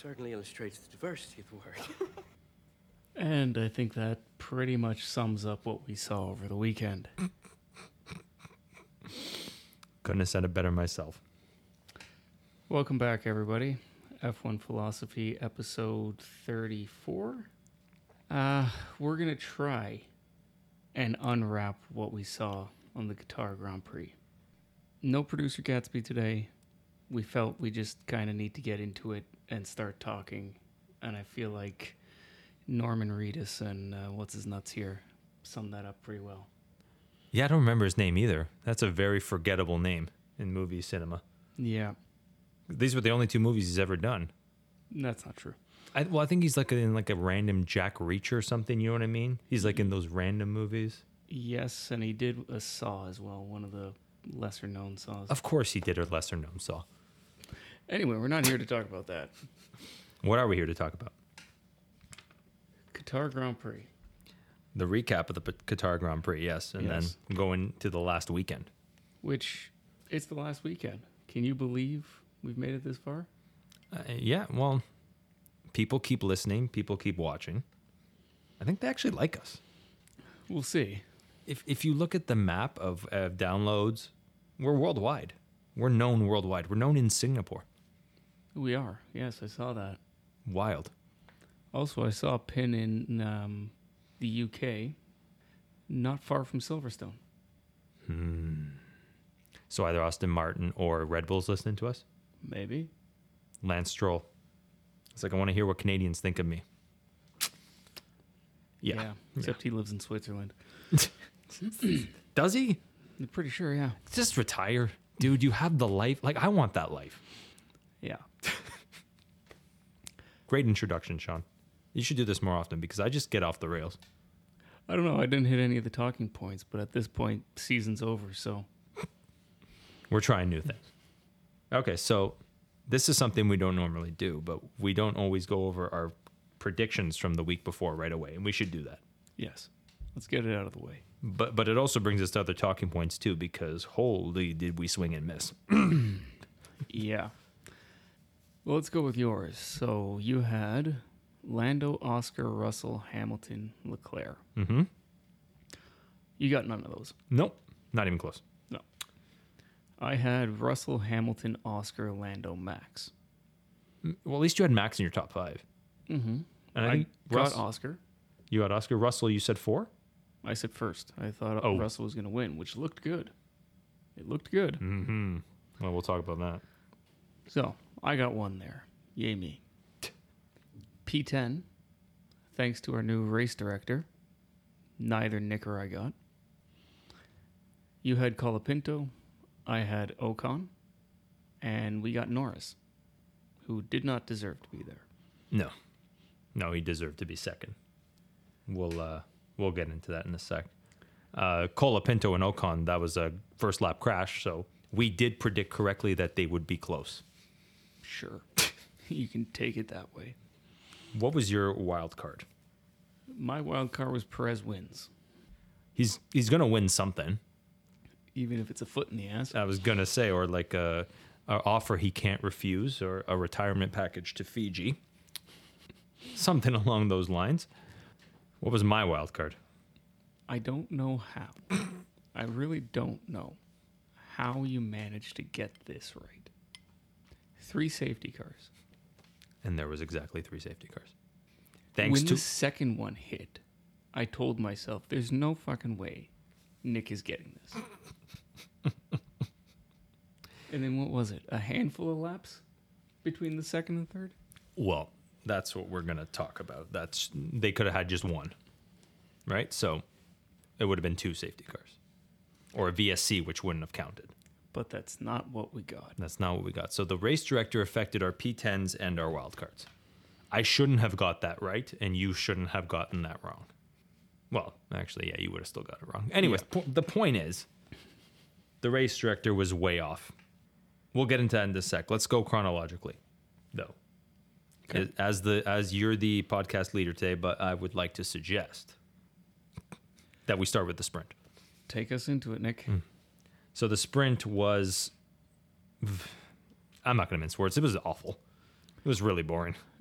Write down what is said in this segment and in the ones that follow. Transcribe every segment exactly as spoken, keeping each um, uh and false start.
certainly illustrates the diversity of the word. And I think that pretty much sums up what we saw over the weekend. Couldn't have said it better myself. Welcome back, everybody. F one Philosophy, episode thirty-four. Uh, we're going to try and unwrap what we saw on the Qatar Grand Prix. No producer Gatsby today. We felt we just kind of need to get into it and start talking. And I feel like Norman Reedus and uh, what's his nuts here summed that up pretty well. Yeah, I don't remember his name either. That's a very forgettable name in movie cinema. Yeah. These were the only two movies he's ever done. That's not true. I, well, I think he's like in like a random Jack Reacher or something. You know what I mean? He's like in those random movies. Yes, and he did a Saw as well, one of the lesser known Saws. Of course he did a lesser known Saw. Anyway, we're not here to talk about that. What are we here to talk about? Qatar Grand Prix. The recap of the P- Qatar Grand Prix, yes. And Yes. then going to the last weekend. Which, it's the last weekend. Can you believe we've made it this far? Uh, yeah, well, people keep listening. People keep watching. I think they actually like us. We'll see. If if you look at the map of, of downloads, we're worldwide. We're known worldwide. We're known in Singapore. We are. Yes, I saw that. Wild. Also, I saw a pin in um, the U K, not far from Silverstone. Hmm. So either Aston Martin or Red Bull's listening to us? Maybe. Lance Stroll. It's like, I want to hear what Canadians think of me. Yeah. Except he lives in Switzerland. Does he? I'm pretty sure, yeah. Just retire. Dude, you have the life. Like, I want that life. Yeah. Great introduction, Sean. You should do this more often because I just get off the rails. I don't know. I didn't hit any of the talking points, but at this point, season's over, so. We're trying new things. Okay, so this is something we don't normally do, but we don't always go over our predictions from the week before right away, and we should do that. Yes. Let's get it out of the way. But but it also brings us to other talking points too, because holy did we swing and miss. Yeah. Well, let's go with yours. So you had Lando, Oscar, Russell, Hamilton, Leclerc. Mm-hmm. You got none of those. Nope, not even close. No. I had Russell, Hamilton, Oscar, Lando, Max. Well, at least you had Max in your top five. Mm-hmm. And I, I think got Russ, Oscar. you had Oscar. Russell, you said four? I said first. I thought Oh. Russell was going to win, which looked good. It looked good. Mm-hmm. Well, we'll talk about that. So, I got one there. Yay me. P ten, thanks to our new race director. Neither Nick or I got. You had Colapinto. I had Ocon. And we got Norris, who did not deserve to be there. No. No, he deserved to be second. We'll uh, we'll get into that in a sec. Uh, Colapinto and Ocon, that was a first lap crash, so we did predict correctly that they would be close. Sure. You can take it that way. What was your wild card? My wild card was Perez wins, He's he's gonna win something. even if it's a foot in the ass. I was gonna say, or like a, a offer he can't refuse, or a retirement package to Fiji, something along those lines. What was my wild card? I don't know how. I really don't know how you managed to get this right. Three safety cars. And there was exactly three safety cars. Thanks when to the second one hit, I told myself, there's no fucking way Nick is getting this. And then what was it? A handful of laps between the second and third? well, that's what we're gonna talk about. That's they could have had just one, right? So it would have been two safety cars, or a V S C, which wouldn't have counted. But that's not what we got. That's not what we got. So the race director affected our P tens and our wild cards. I shouldn't have got that right, and you shouldn't have gotten that wrong. Well, actually, yeah, you would have still got it wrong. Anyways, Yeah. po- the point is, the race director was way off. We'll get into that in a sec. Let's go chronologically, though. Okay. As the as you're the podcast leader today, but I would like to suggest that we start with the sprint. Take us into it, Nick. So the sprint was, I'm not going to mince words. It was awful. It was really boring.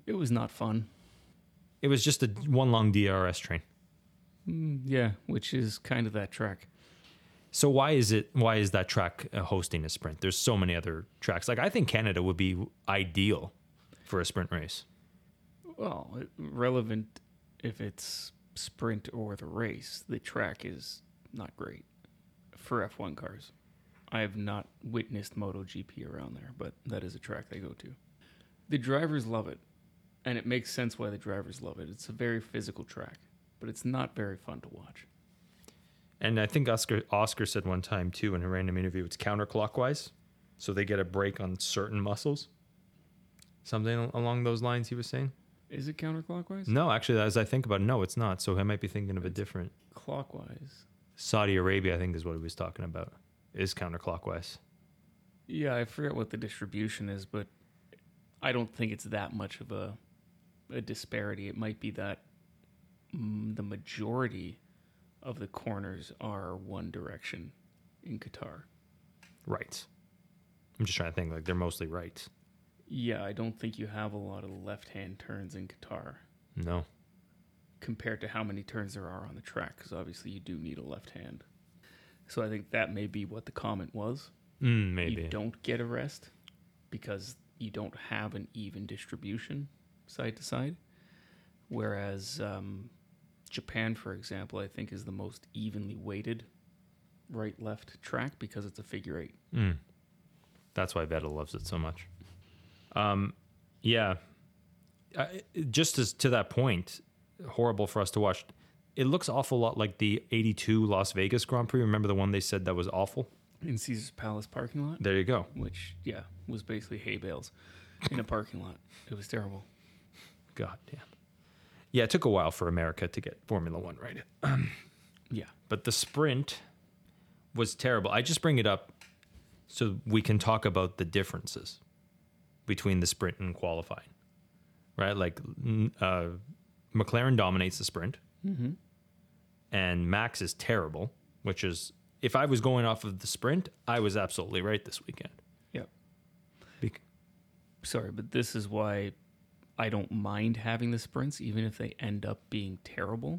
It was not fun. It was just a one long D R S train. Mm, yeah, which is kind of that track. So why is it? Why is that track uh, hosting a sprint? There's so many other tracks. Like I think Canada would be ideal for a sprint race. Well, it- relevant if it's sprint or the race. The track is not great for F one cars. I have not witnessed MotoGP around there, but that is a track they go to. The drivers love it, and it makes sense why the drivers love it. It's a very physical track, but it's not very fun to watch. And I think Oscar Oscar said one time too in a random interview, it's counterclockwise, so they get a break on certain muscles. Something along those lines, he was saying. Is it counterclockwise? No, actually, as I think about it, no, it's not. So I might be thinking of a different. Clockwise. Saudi Arabia, I think, is what he was talking about. Is counterclockwise. Yeah, I forget what the distribution is, but I don't think it's that much of a a disparity. It might be that mm, the majority of the corners are one direction in Qatar. Right. I'm just trying to think. Like they're mostly right. Yeah, I don't think you have a lot of left-hand turns in Qatar No. compared to how many turns there are on the track, because obviously you do need a left hand. So I think that may be what the comment was. Mm, maybe. You don't get a rest because you don't have an even distribution side to side. Whereas um, Japan, for example, I think is the most evenly weighted right-left track because it's a figure eight. Mm. That's why Vettel loves it so much. Um, yeah. I, just as to that point, horrible for us to watch. It looks awful lot like the eighty-two Las Vegas Grand Prix. Remember the one they said that was awful? In Caesar's Palace parking lot, There you go. which, yeah, was basically hay bales in a parking lot. It was terrible. God damn. Yeah, it took a while for America to get Formula One right. Yeah. But the sprint was terrible. I just bring it up so we can talk about the differences between the sprint and qualifying, right? Like n- uh, McLaren dominates the sprint, Mm-hmm. and Max is terrible, which is, if I was going off of the sprint, I was absolutely right this weekend. Yep. Bec- Sorry, but this is why I don't mind having the sprints, even if they end up being terrible.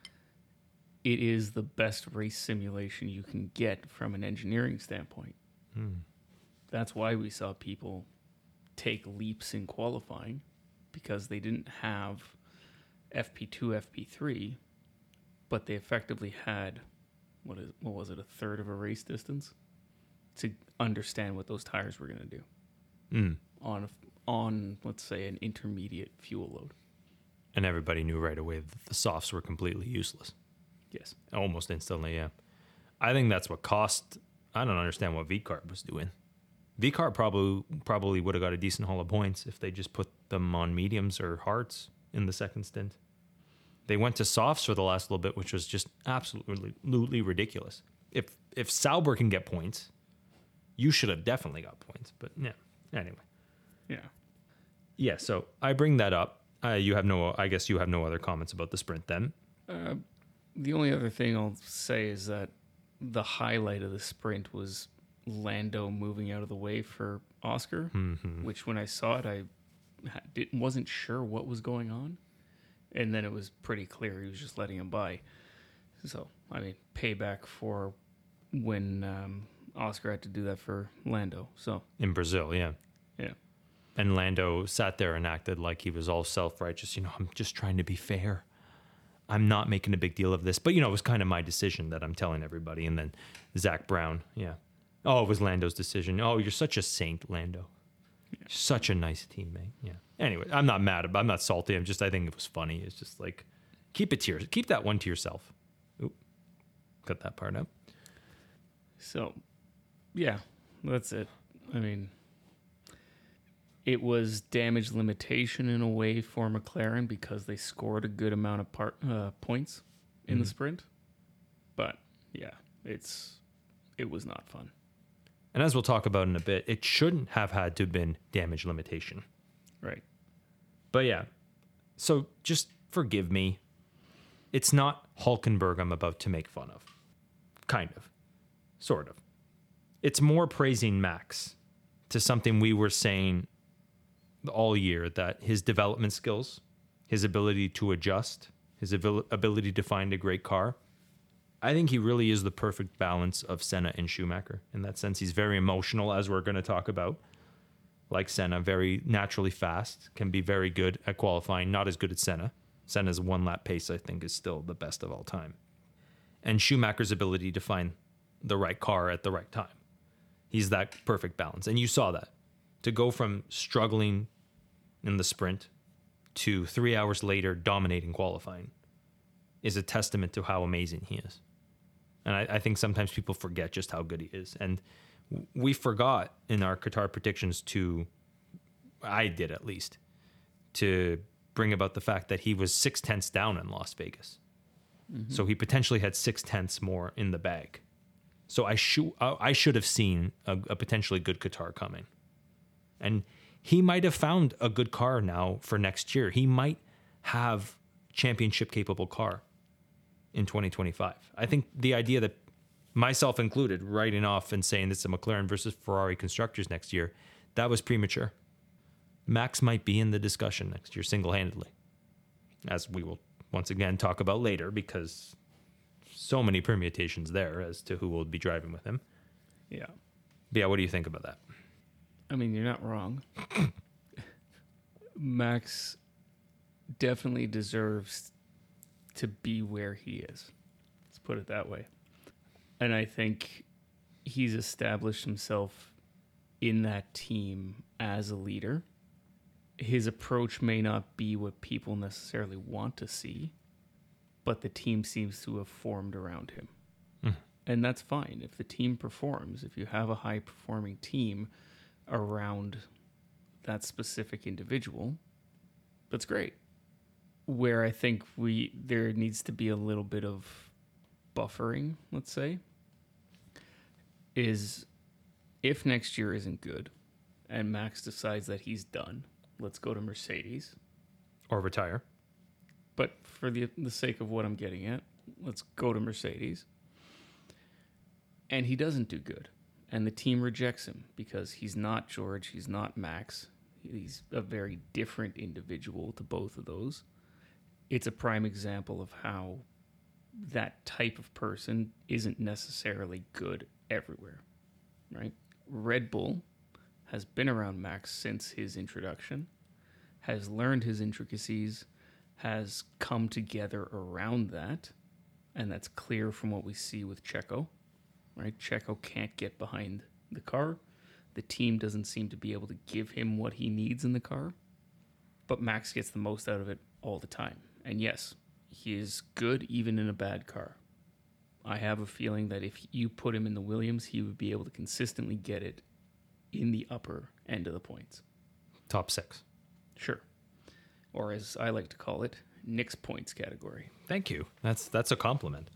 It is the best race simulation you can get from an engineering standpoint. Hmm. That's why we saw people take leaps in qualifying, because they didn't have F P two, F P three, but they effectively had, what is what was it, a third of a race distance to understand what those tires were going to do Mm. on a, on let's say an intermediate fuel load. And everybody knew right away that the softs were completely useless. Yes. Almost instantly, yeah. I think that's what cost. I don't understand what V-Carb was doing. V-Carb probably probably would have got a decent haul of points if they just put them on mediums or hards in the second stint. They went to softs for the last little bit, which was just absolutely, absolutely ridiculous. If if Sauber can get points, you should have definitely got points. But yeah, anyway. Yeah. Yeah, so I bring that up. Uh, you have no, I guess you have no other comments about the sprint then. Uh, the only other thing I'll say is that the highlight of the sprint was Lando moving out of the way for Oscar, Mm-hmm. which when I saw it, I ha- didn't, wasn't sure what was going on. And then it was pretty clear he was just letting him by. So, I mean, payback for when um, Oscar had to do that for Lando. So, In Brazil, yeah. yeah. And Lando sat there and acted like he was all self-righteous. You know, I'm just trying to be fair. I'm not making a big deal of this. But, you know, it was kind of my decision that I'm telling everybody. And then Zach Brown, yeah. Oh, it was Lando's decision. Oh, you're such a saint, Lando. You're such a nice teammate. Yeah. Anyway, I'm not mad about I'm not salty. I'm just, I think it was funny. It's just like, keep it to your, keep that one to yourself. Oop. Cut that part out. So, yeah, that's it. I mean, it was damage limitation in a way for McLaren because they scored a good amount of part, uh, points in the Mhm. sprint. But yeah, it's it was not fun. And as we'll talk about in a bit, it shouldn't have had to have been damage limitation. Right. But yeah, so just forgive me. It's not Hulkenberg I'm about to make fun of. Kind of. Sort of. It's more praising Max to something we were saying all year that his development skills, his ability to adjust, his abil- ability to find a great car, I think he really is the perfect balance of Senna and Schumacher. In that sense, he's very emotional, as we're going to talk about. Like Senna, very naturally fast, can be very good at qualifying, not as good at Senna. Senna's one lap pace, I think, is still the best of all time. And Schumacher's ability to find the right car at the right time. He's that perfect balance. And you saw that. To go from struggling in the sprint to three hours later dominating qualifying is a testament to how amazing he is. And I, I think sometimes people forget just how good he is. And we forgot in our Qatar predictions to, I did at least, to bring about the fact that he was six tenths down in Las Vegas. Mm-hmm. So he potentially had six tenths more in the bag. So I should I should have seen a, a potentially good Qatar coming. And he might have found a good car now for next year. He might have championship capable car in twenty twenty-five. I think the idea that, myself included, writing off and saying it's a McLaren versus Ferrari constructors next year, that was premature. Max might be in the discussion next year single-handedly, as we will once again talk about later, because so many permutations there as to who will be driving with him. Yeah. But yeah, what do you think about that? I mean, you're not wrong. Max definitely deserves to be where he is. Let's put it that way. And I think he's established himself in that team as a leader. His approach may not be what people necessarily want to see, but the team seems to have formed around him. Mm. And that's fine. If the team performs, if you have a high-performing team around that specific individual, that's great. Where I think we there needs to be a little bit of buffering, let's say, is if next year isn't good and Max decides that he's done, let's go to Mercedes. Or retire. But for the the sake of what I'm getting at, let's go to Mercedes. And he doesn't do good. And the team rejects him because he's not George, he's not Max. He's a very different individual to both of those. It's a prime example of how that type of person isn't necessarily good everywhere, right? Red Bull has been around Max since his introduction, has learned his intricacies, has come together around that, and that's clear from what we see with Checo, right? Checo can't get behind the car. The team doesn't seem to be able to give him what he needs in the car, but Max gets the most out of it all the time. And yes, he is good even in a bad car. I have a feeling that if you put him in the Williams, he would be able to consistently get it in the upper end of the points. Top six. Sure. Or as I like to call it, Nick's points category. Thank you. That's that's a compliment.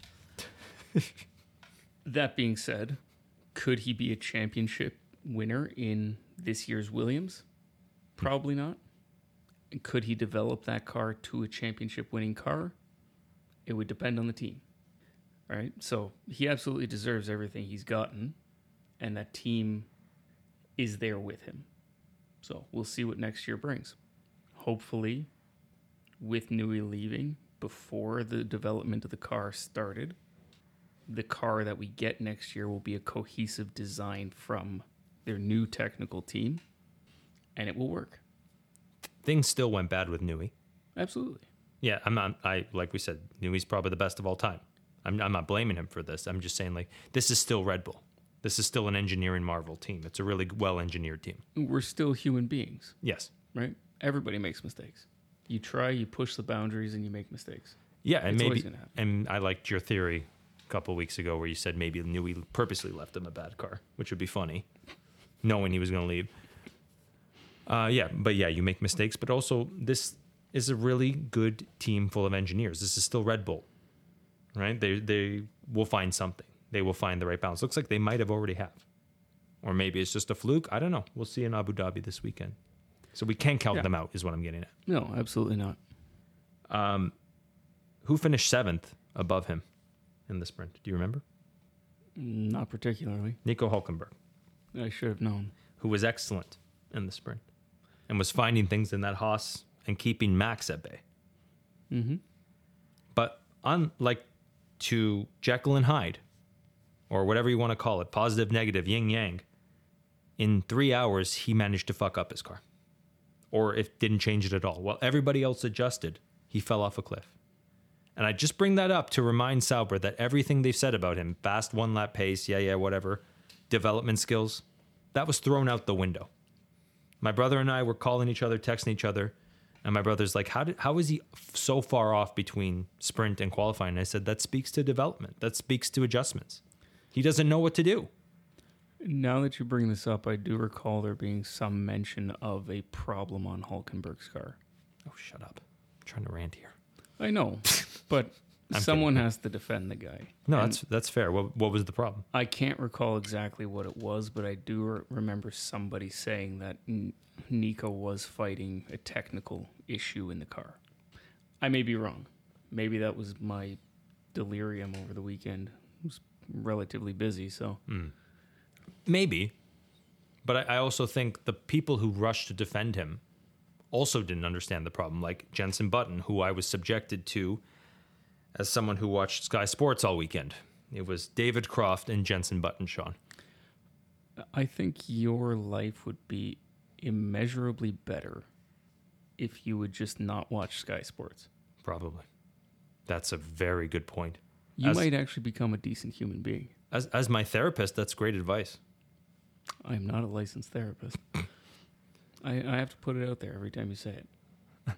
That being said, could he be a championship winner in this year's Williams? Probably not. And could he develop that car to a championship winning car? It would depend on the team. All right. So he absolutely deserves everything he's gotten, and that team is there with him. So we'll see what next year brings. Hopefully, with Newey leaving before the development of the car started, the car that we get next year will be a cohesive design from their new technical team, and it will work. Things still went bad with Newey. Absolutely. Yeah, I'm not. I like we said, Newey's probably the best of all time. I'm, I'm not blaming him for this. I'm just saying, like, this is still Red Bull. This is still an engineering marvel team. It's a really well-engineered team. We're still human beings. Yes. Right? Everybody makes mistakes. You try, you push the boundaries, and you make mistakes. Yeah, and It's always maybe, gonna happen. and I liked your theory a couple weeks ago where you said maybe Newey purposely left him a bad car, which would be funny, knowing he was going to leave. Uh, yeah, but yeah, you make mistakes, but also this is a really good team full of engineers. This is still Red Bull, right? They they will find something. They will find the right balance. Looks like they might have already have. Or maybe it's just a fluke. I don't know. We'll see in Abu Dhabi this weekend. So we can't count Yeah. them out is what I'm getting at. No, absolutely not. Um, who finished seventh above him in the sprint? Do you remember? Not particularly. Nico Hulkenberg, I should have known. who was excellent in the sprint. and was finding things in that Haas and keeping Max at bay. Mm-hmm. But unlike to Jekyll and Hyde, or whatever you want to call it, positive, negative, yin yang, in three hours, he managed to fuck up his car. Or if didn't change it at all. While everybody else adjusted, he fell off a cliff. And I just bring that up to remind Sauber that everything they've said about him, fast one lap pace, yeah, yeah, whatever, development skills, that was thrown out the window. My brother and I were calling each other, texting each other, and my brother's like, how did, how is he so far off between sprint and qualifying? And I said, that speaks to development. That speaks to adjustments. He doesn't know what to do. Now that you bring this up, I do recall there being some mention of a problem on Hulkenberg's car. Oh, shut up. I'm trying to rant here. I know, but I'm someone kidding. has to defend the guy. No, And that's that's fair. What what was the problem? I can't recall exactly what it was, but I do re- remember somebody saying that N- Nico was fighting a technical issue in the car. I may be wrong. Maybe that was my delirium over the weekend. I was relatively busy, so... Maybe. But I, I also think the people who rushed to defend him also didn't understand the problem, like Jensen Button, who I was subjected to as someone who watched Sky Sports all weekend. It was David Croft and Jensen Button, Sean. I think your life would be immeasurably better if you would just not watch Sky Sports. Probably. That's a very good point. You As- might actually become a decent human being. As as my therapist, that's great advice. I am not a licensed therapist. I, I have to put it out there every time you say it.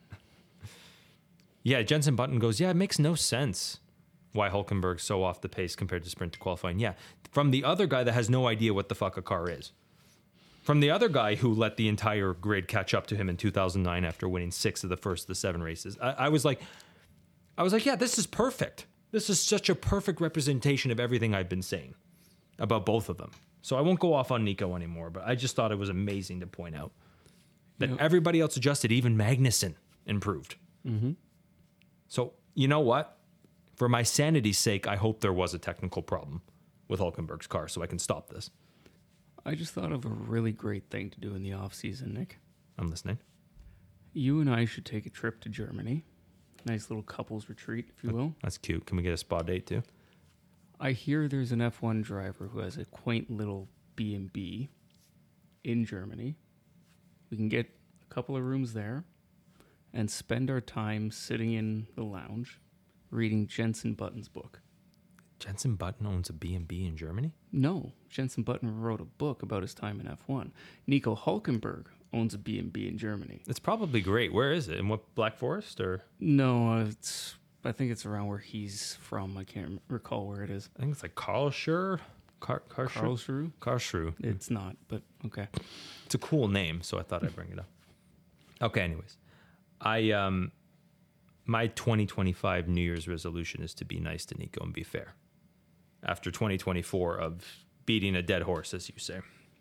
Yeah, Jensen Button goes, yeah, it makes no sense why Hulkenberg's so off the pace compared to sprint to qualifying. Yeah, from the other guy that has no idea what the fuck a car is. From the other guy who let the entire grid catch up to him in two thousand nine after winning six of the first of the seven races. I, I was like, I was like, yeah, this is perfect. This is such a perfect representation of everything I've been saying about both of them. So I won't go off on Nico anymore, but I just thought it was amazing to point out that Yep. everybody else adjusted, even Magnussen improved. Mm-hmm. So, you know what? For my sanity's sake, I hope there was a technical problem with Hulkenberg's car so I can stop this. I just thought of a really great thing to do in the off season, Nick. I'm listening. You and I should take a trip to Germany. Nice little couples retreat, if you will. That's cute. Can we get a spa date too? I hear there's an F one driver who has a quaint little B and B in Germany. We can get a couple of rooms there and spend our time sitting in the lounge reading Jensen Button's book. Jensen Button owns a B and B in Germany? No, Jensen Button wrote a book about his time in F one. Nico Hulkenberg owns a B and B in Germany. It's probably great. Where is it? In what, Black Forest or? No, uh, it's I think it's around where he's from. I can't rem- recall where it is. I think it's like Karlsruhe. Car, Karlsruhe? Karlsruhe? Karlsruhe. It's not, but okay. It's a cool name, so I thought I'd bring it up. Okay, anyways. I um my twenty twenty-five New Year's resolution is to be nice to Nico and be fair. After twenty twenty-four of beating a dead horse, as you say.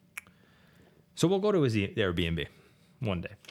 So we'll go to his E- Airbnb one day.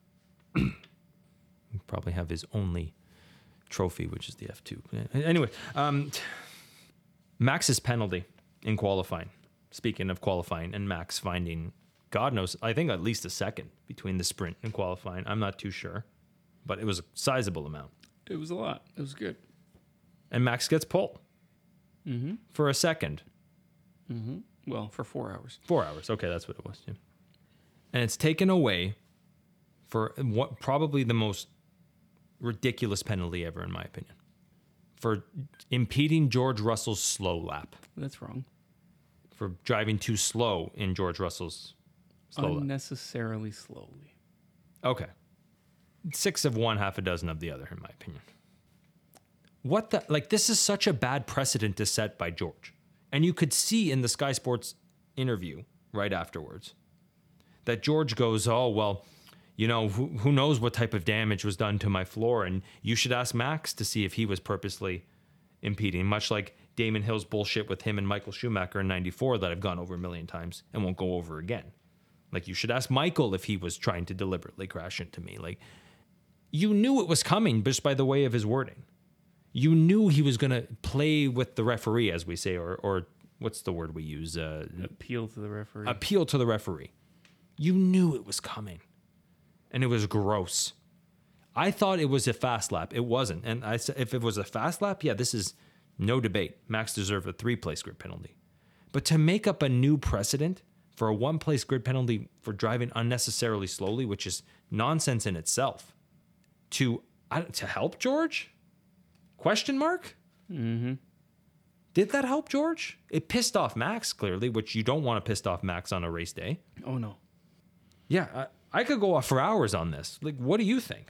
He'll probably have his only trophy, which is the F two. Anyway, um, Max's penalty in qualifying. Speaking of qualifying and Max finding, God knows, I think at least a second between the sprint and qualifying. I'm not too sure, but it was a sizable amount. It was a lot. It was good. And Max gets pole Mm-hmm. for a second. Mm-hmm. Well, for four hours. Four hours. Okay, that's what it was. Yeah. And it's taken away for what probably the most ridiculous penalty ever, in my opinion, for impeding George Russell's slow lap, That's wrong. for driving too slow in George Russell's slow lap. Unnecessarily slowly. Okay. Six of one, half a dozen of the other, in my opinion. What the? Like, this is such a bad precedent to set by George. And you could see in the Sky Sports interview right afterwards that George goes, oh, well, you know, who, who knows what type of damage was done to my floor. And you should ask Max to see if he was purposely impeding, much like Damon Hill's bullshit with him and Michael Schumacher in ninety-four that I've gone over a million times and won't go over again. Like, you should ask Michael if he was trying to deliberately crash into me. Like, you knew it was coming just by the way of his wording. You knew he was going to play with the referee, as we say, or or what's the word we use? Uh, Appeal to the referee. appeal to the referee. You knew it was coming. and it was gross. I thought it was a fast lap. It wasn't. And I said, if it was a fast lap, yeah, this is no debate. Max deserved a three-place grid penalty. But to make up a new precedent for a one-place grid penalty for driving unnecessarily slowly, which is nonsense in itself, to I don't- to help George? Question mark? Mm-hmm. Did that help George? It pissed off Max, clearly, which you don't want to piss off Max on a race day. Oh, no. Yeah, I, I could go off for hours on this. Like, what do you think?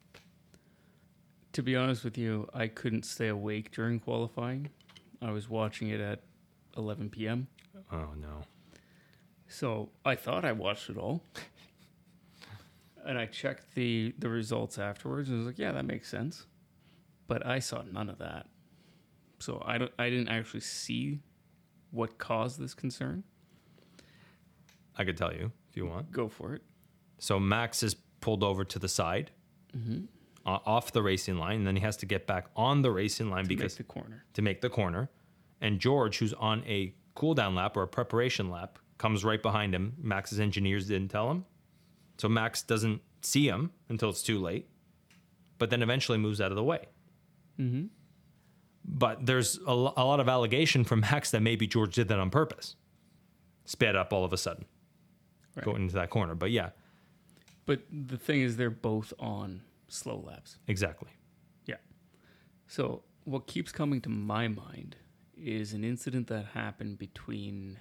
To be honest with you, I couldn't stay awake during qualifying. I was watching it at eleven p.m. Oh, no. So I thought I watched it all. And I checked the, the results afterwards and I was like, yeah, that makes sense. But I saw none of that. So I, don't, I didn't actually see what caused this concern. I could tell you if you want. Go for it. So Max is pulled over to the side, Mm-hmm. uh, off the racing line, and then he has to get back on the racing line To because make the corner. to make the corner. And George, who's on a cool down lap or a preparation lap, comes right behind him. Max's engineers didn't tell him. So Max doesn't see him until it's too late, but then eventually moves out of the way. Mm-hmm. But there's a, lo- a lot of allegation from Max that maybe George did that on purpose. Sped up all of a sudden, Right. going into that corner. But yeah, But the thing is, they're both on slow laps. exactly. Yeah. So what keeps coming to my mind is an incident that happened between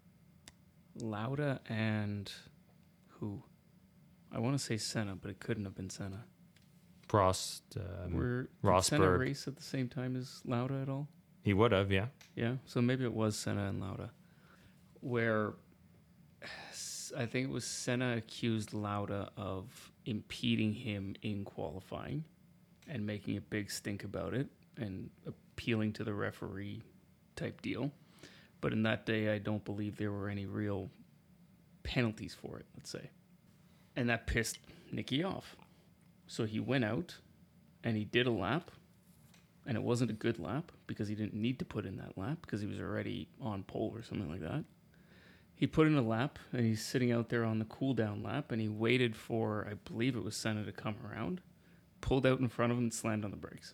Lauda and who? I want to say Senna, but it couldn't have been Senna. Prost, um, Were did Senna Rosberg. race at the same time as Lauda at all? He would have, yeah. Yeah. So maybe it was Senna and Lauda, where I think it was Senna accused Lauda of impeding him in qualifying and making a big stink about it and appealing to the referee type deal. But in that day, I don't believe there were any real penalties for it, let's say. And that pissed Nicky off. So he went out and he did a lap, and it wasn't a good lap because he didn't need to put in that lap because he was already on pole or something like that. He put in a lap, and he's sitting out there on the cool down lap, and he waited for, I believe it was Senna to come around, pulled out in front of him and slammed on the brakes.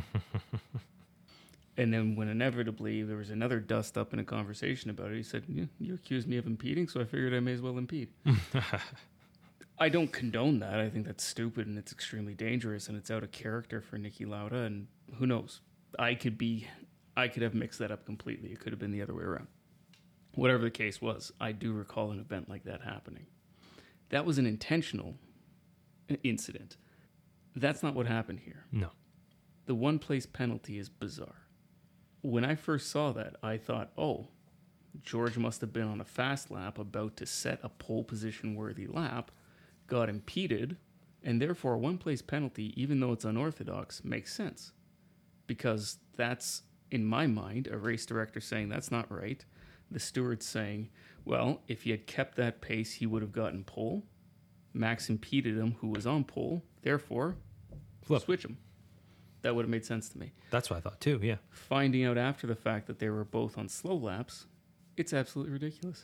And then when inevitably there was another dust up in a conversation about it, he said, yeah, you accused me of impeding, so I figured I may as well impede. I don't condone that. I think that's stupid and it's extremely dangerous and it's out of character for Nicky Lauda, and who knows? I could be, I could have mixed that up completely. It could have been the other way around. Whatever the case was, I do recall an event like that happening. That was an intentional incident. That's not what happened here. No. The one place penalty is bizarre. When I first saw that, I thought, oh, George must have been on a fast lap about to set a pole position worthy lap, got impeded, and therefore a one place penalty, even though it's unorthodox, makes sense. Because that's, in my mind, a race director saying that's not right. The steward's saying, well, if he had kept that pace, he would have gotten pole. Max impeded him, who was on pole. Therefore, Flip. switch him. That would have made sense to me. That's what I thought too, yeah. Finding out after the fact that they were both on slow laps, it's absolutely ridiculous.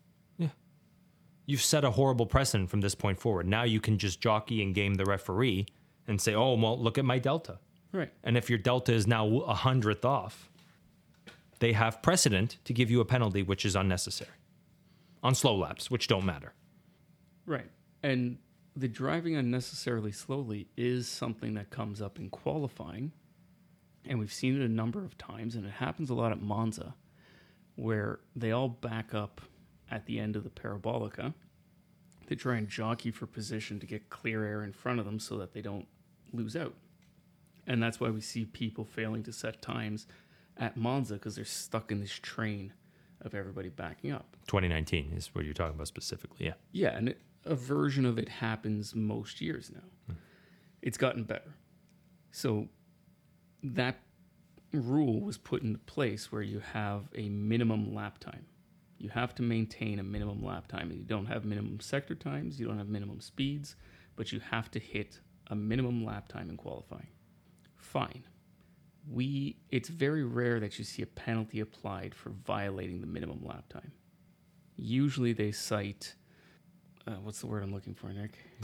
You've set a horrible precedent from this point forward. Now you can just jockey and game the referee and say, oh, well, look at my delta. Right. And if your delta is now a hundredth off, they have precedent to give you a penalty, which is unnecessary on slow laps, which don't matter. Right. And the driving unnecessarily slowly is something that comes up in qualifying. And we've seen it a number of times, and it happens a lot at Monza, where they all back up at the end of the parabolica. They try and jockey for position to get clear air in front of them so that they don't lose out. And that's why we see people failing to set times at Monza, because they're stuck in this train of everybody backing up. twenty nineteen is what you're talking about specifically, yeah. Yeah, and it, a version of it happens most years now. Hmm. It's gotten better. So that rule was put into place where you have a minimum lap time. You have to maintain a minimum lap time. You don't have minimum sector times, you don't have minimum speeds, but you have to hit a minimum lap time in qualifying. Fine. We it's very rare that you see a penalty applied for violating the minimum lap time. Usually they cite uh, what's the word I'm looking for, Nick? The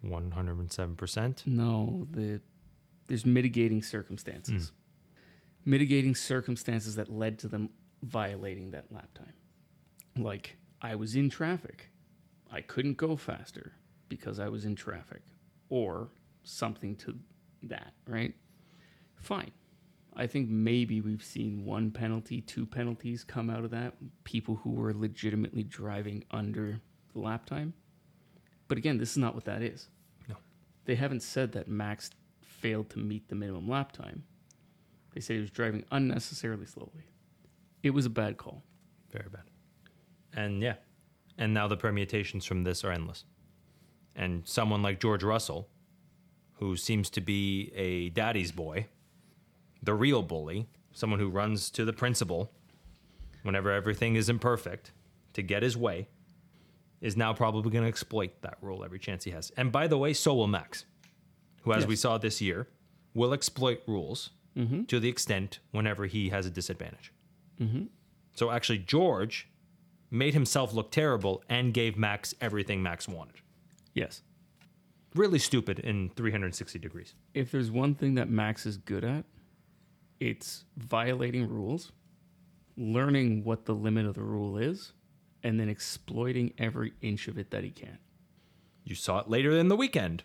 one hundred seven percent. No, the there's mitigating circumstances. Mitigating circumstances that led to them violating that lap time. Like, I was in traffic. I couldn't go faster because I was in traffic. Or something to that, right? Fine. I think maybe we've seen one penalty, two penalties come out of that. People who were legitimately driving under the lap time. But again, this is not what that is. No. They haven't said that Max failed to meet the minimum lap time. They said he was driving unnecessarily slowly. It was a bad call. Very bad. And yeah. And now the permutations from this are endless. And someone like George Russell, who seems to be a daddy's boy, the real bully, someone who runs to the principal whenever everything isn't perfect to get his way, is now probably going to exploit that rule every chance he has. And by the way, so will Max, who, as Yes. we saw this year, will exploit rules Mm-hmm. to the extent whenever he has a disadvantage. Mm-hmm. So actually, George made himself look terrible and gave Max everything Max wanted. Yes. Really stupid in three hundred sixty degrees. If there's one thing that Max is good at, it's violating rules, learning what the limit of the rule is, and then exploiting every inch of it that he can. You saw it later in the weekend.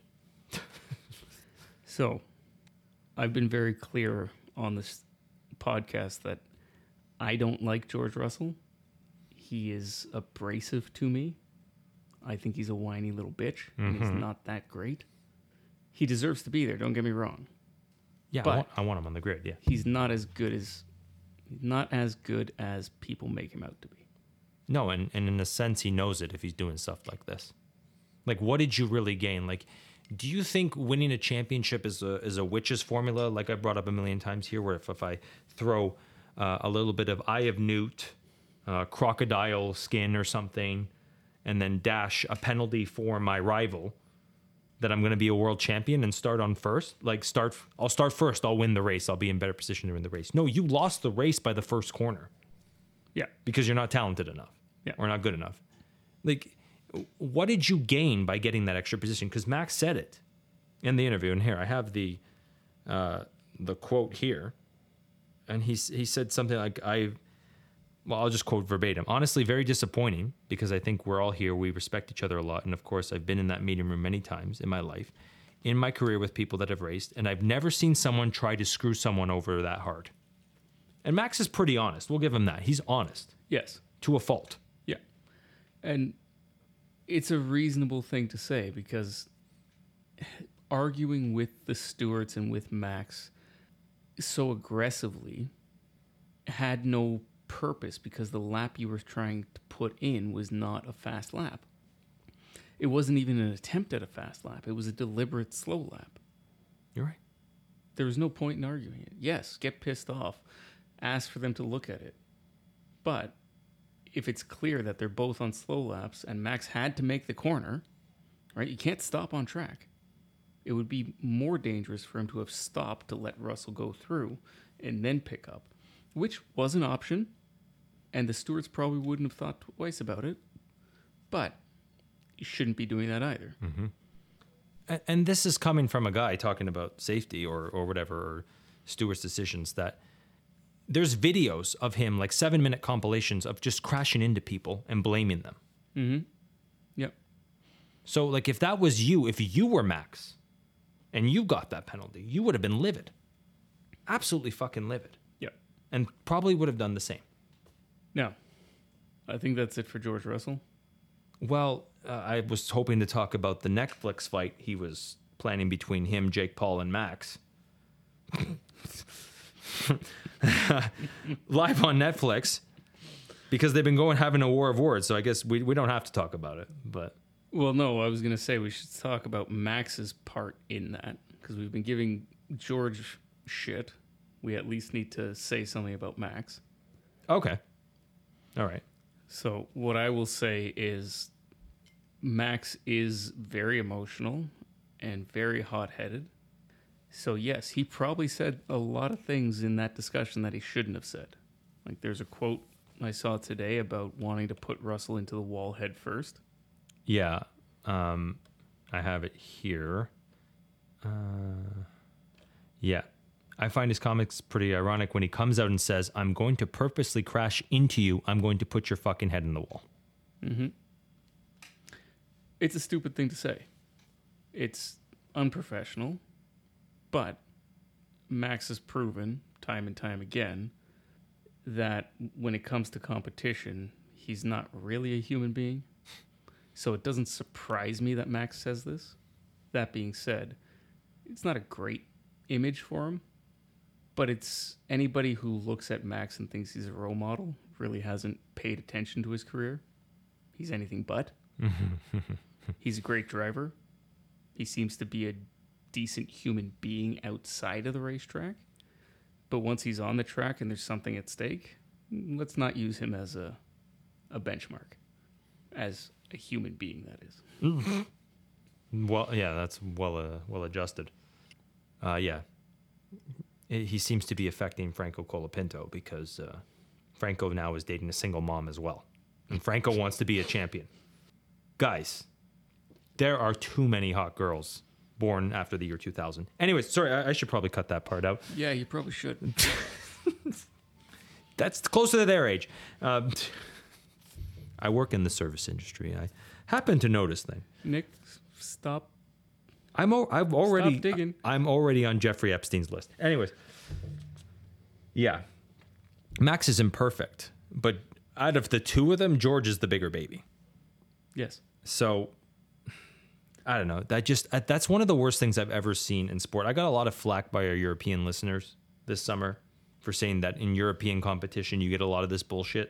So, I've been very clear on this podcast that I don't like George Russell. He is abrasive to me. I think he's a whiny little bitch, and he's not that great. He deserves to be there, don't get me wrong. Yeah, But- I, want, I want him on the grid, yeah. He's not as good as not as good as people make him out to be. No, and, and in a sense, he knows it if he's doing stuff like this. Like, what did you really gain? Like, do you think winning a championship is a is a witch's formula? Like I brought up a million times here, where if, if I throw uh, a little bit of Eye of Newt, uh, crocodile skin or something, and then dash a penalty for my rival, that I'm going to be a world champion and start on first? Like, start, I'll start first, I'll win the race, I'll be in better position to win the race. No, you lost the race by the first corner. Yeah. Because you're not talented enough, Yeah. or not good enough. Like, what did you gain by getting that extra position? Because Max said it in the interview, and here I have the uh, the quote here, and he he said something like, "I." Well, I'll just quote verbatim. Honestly, very disappointing, because I think we're all here. We respect each other a lot, and of course, I've been in that meeting room many times in my life, in my career with people that have raced, and I've never seen someone try to screw someone over that hard. And Max is pretty honest. We'll give him that. He's honest Yes. to a fault. Yeah. And it's a reasonable thing to say, because arguing with the Stewarts and with Max so aggressively had no purpose, because the lap you were trying to put in was not a fast lap. It wasn't even an attempt at a fast lap. It was a deliberate slow lap. You're right. There was no point in arguing it. Yes, get pissed off. Ask for them to look at it. But if it's clear that they're both on slow laps and Max had to make the corner, right? You can't stop on track. It would be more dangerous for him to have stopped to let Russell go through and then pick up, which was an option. And the Stewarts probably wouldn't have thought twice about it. But you shouldn't be doing that either. And, and this is coming from a guy talking about safety or, or whatever, or Stewart's decisions, that there's videos of him, like seven minute compilations of just crashing into people and blaming them. Mm-hmm. Yep. So, like, if that was you, if you were Max and you got that penalty, you would have been livid. Absolutely fucking livid. Yep. And probably would have done the same. Now, I think that's it for George Russell. Well, uh, I was hoping to talk about the Netflix fight he was planning between him, Jake Paul, and Max. Live on Netflix, because they've been going having a war of words. So I guess we, we don't have to talk about it. But Well, no, I was going to say we should talk about Max's part in that, because we've been giving George shit. We at least need to say something about Max. okay, all right. So what I will say is Max is very emotional and very hot-headed. So yes, he probably said a lot of things in that discussion that he shouldn't have said. Like, there's a quote I saw today about wanting to put Russell into the wall head first. Yeah. Um, I have it here. Uh, yeah. I find his comics pretty ironic when he comes out and says, I'm going to purposely crash into you. I'm going to put your fucking head in the wall. Mm-hmm. It's a stupid thing to say. It's unprofessional, but Max has proven time and time again that when it comes to competition, he's not really a human being. So it doesn't surprise me that Max says this. That being said, it's not a great image for him, but it's anybody who looks at Max and thinks he's a role model really hasn't paid attention to his career. He's anything but. He's a great driver. He seems to be a decent human being outside of the racetrack. But once he's on the track and there's something at stake, let's not use him as a a benchmark. As a human being, that is. Well, yeah, that's well uh, well adjusted. Uh, yeah. It, he seems to be affecting Franco Colapinto because uh, Franco now is dating a single mom as well. And Franco wants to be a champion. Guys, there are too many hot girls born after the year two thousand. Anyways, sorry, I, I should probably cut that part out. Yeah, you probably should. That's closer to their age. Um, I work in the service industry. I happen to notice things. Nick, stop. I'm o- I've already Stop digging. I'm already on Jeffrey Epstein's list. Anyways, yeah, Max is imperfect, but out of the two of them, George is the bigger baby. Yes. So I don't know. That just uh, that's one of the worst things I've ever seen in sport. I got a lot of flack by our European listeners this summer for saying that in European competition you get a lot of this bullshit.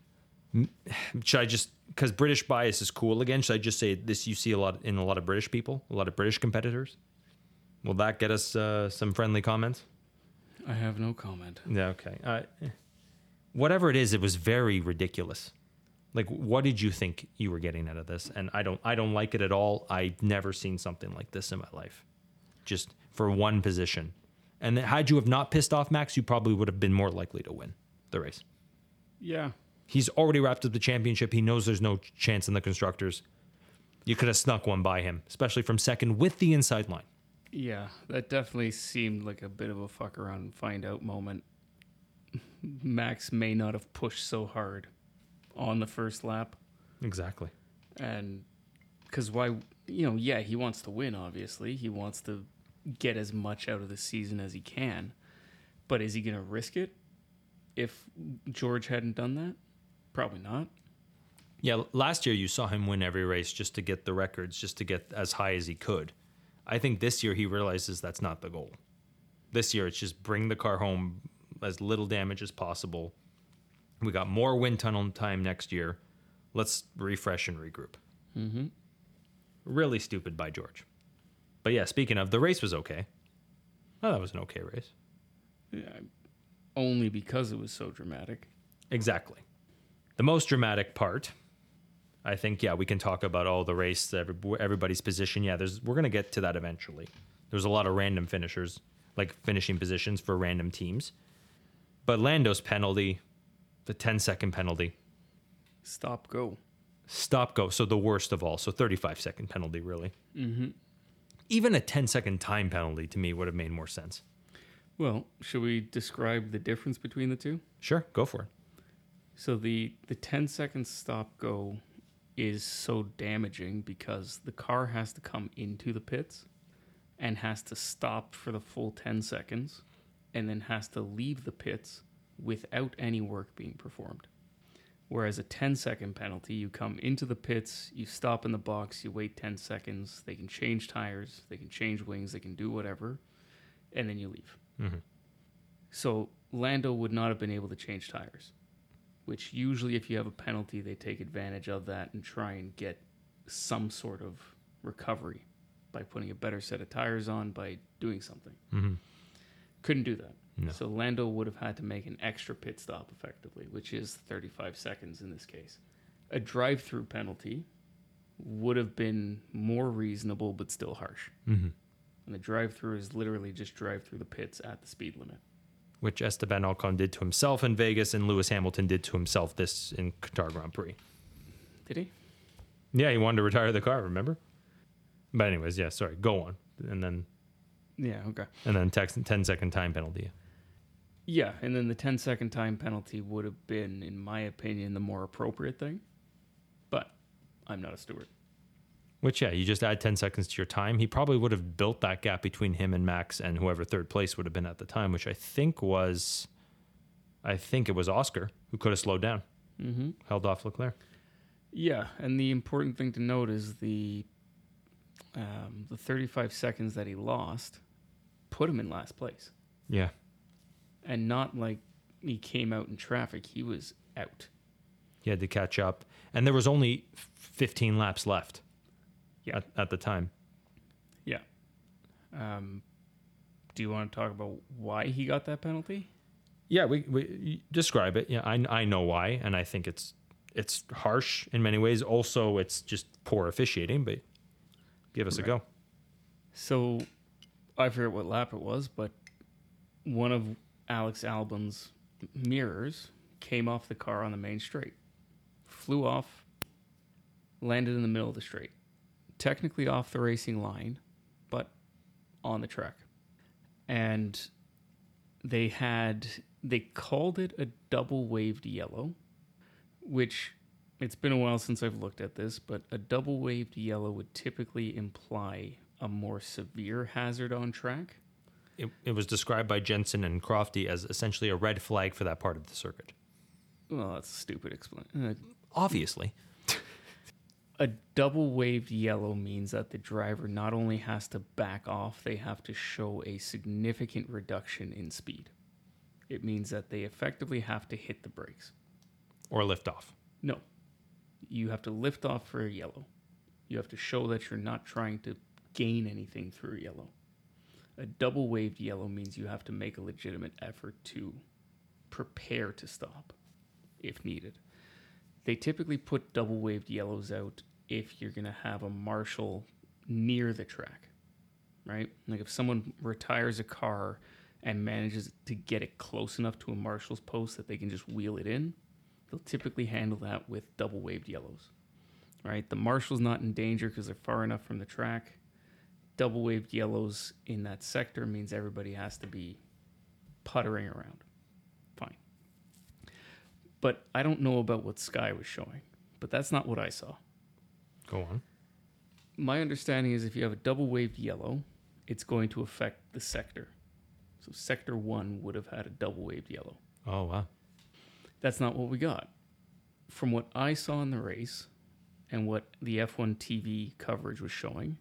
Should I just, because British bias is cool again, should I just say this you see a lot in a lot of British people, a lot of British competitors? Will that get us uh, some friendly comments? I have no comment. Yeah, okay. Uh, whatever it is, it was very ridiculous. Like, what did you think you were getting out of this? And I don't, I don't like it at all. I've never seen something like this in my life, just for one position. And had you have not pissed off Max, you probably would have been more likely to win the race. Yeah. He's already wrapped up the championship. He knows there's no chance in the constructors. You could have snuck one by him, especially from second with the inside line. Yeah, that definitely seemed like a bit of a fuck around and find out moment. Max may not have pushed so hard on the first lap. Exactly. And because why, you know, yeah, he wants to win, obviously. He wants to get as much out of the season as he can. But is he going to risk it if George hadn't done that? Probably not. Yeah, last year you saw him win every race just to get the records, just to get as high as he could. I think this year he realizes that's not the goal. This year it's just bring the car home as little damage as possible. We got more wind tunnel time next year. Let's refresh and regroup. Mm-hmm. Really stupid by George. But yeah, speaking of, the race was okay. Oh, that was an okay race. Yeah, only because it was so dramatic. Exactly. The most dramatic part, I think, yeah, we can talk about all the race, every, everybody's position. Yeah, there's we're going to get to that eventually. There's a lot of random finishers, like finishing positions for random teams. But Lando's penalty, the ten-second penalty. Stop, go. Stop, go. So the worst of all. So thirty-five-second penalty, really. Mm-hmm. Even a ten-second time penalty, to me, would have made more sense. Well, should we describe the difference between the two? Sure, go for it. So the, the ten-second stop-go is so damaging because the car has to come into the pits and has to stop for the full ten seconds and then has to leave the pits without any work being performed. Whereas a ten-second penalty, you come into the pits, you stop in the box, you wait ten seconds, they can change tires, they can change wings, they can do whatever, and then you leave. Mm-hmm. So Lando would not have been able to change tires, which usually if you have a penalty, they take advantage of that and try and get some sort of recovery by putting a better set of tires on, by doing something. Mm-hmm. Couldn't do that. No. So Lando would have had to make an extra pit stop effectively, which is thirty-five seconds in this case. A drive-through penalty would have been more reasonable but still harsh. Mm-hmm. And the drive-through is literally just drive through the pits at the speed limit. Which Esteban Ocon did to himself in Vegas and Lewis Hamilton did to himself this in Qatar Grand Prix. Did he? Yeah, he wanted to retire the car, remember? But anyways, yeah, sorry. Go on, and then Yeah, okay. and then text ten second time penalty. Yeah, and then the ten second time penalty would have been, in my opinion, the more appropriate thing. But I'm not a steward. Which, yeah, you just add ten seconds to your time. He probably would have built that gap between him and Max and whoever third place would have been at the time, which I think was, I think it was Oscar who could have slowed down, Mm-hmm. held off Leclerc. Yeah, and the important thing to note is the um, the thirty-five seconds that he lost put him in last place. Yeah. And not like he came out in traffic. He was out. He had to catch up. And there was only fifteen laps left Yeah. at, at the time. Yeah. Um, do you want to talk about why he got that penalty? Yeah, we, we describe it. Yeah, I, I know why, and I think it's it's harsh in many ways. Also, it's just poor officiating, but give us Right. a go. So I forget what lap it was, but one of Alex Albon's mirrors came off the car on the main straight, flew off, landed in the middle of the straight. Technically off the racing line, but on the track. And they had, they called it a double waved yellow, which it's been a while since I've looked at this, but a double waved yellow would typically imply a more severe hazard on track. It, it was described by Jensen and Crofty as essentially a red flag for that part of the circuit. Well, that's a stupid explanation. Uh, Obviously. a double waved yellow means that the driver not only has to back off, they have to show a significant reduction in speed. It means that they effectively have to hit the brakes. Or lift off. No. You have to lift off for a yellow. You have to show that you're not trying to gain anything through a yellow. A double waved yellow means you have to make a legitimate effort to prepare to stop if needed. They typically put double waved yellows out if you're going to have a marshal near the track, right? Like if someone retires a car and manages to get it close enough to a marshal's post that they can just wheel it in, they'll typically handle that with double waved yellows, right? The marshal's not in danger because they're far enough from the track. Double waved yellows in that sector means everybody has to be puttering around. Fine. But I don't know about what Sky was showing, but that's not what I saw. Go on. My understanding is if you have a double waved yellow, it's going to affect the sector. So sector one would have had a double waved yellow. Oh, wow. That's not what we got. From what I saw in the race and what the F one T V coverage was showing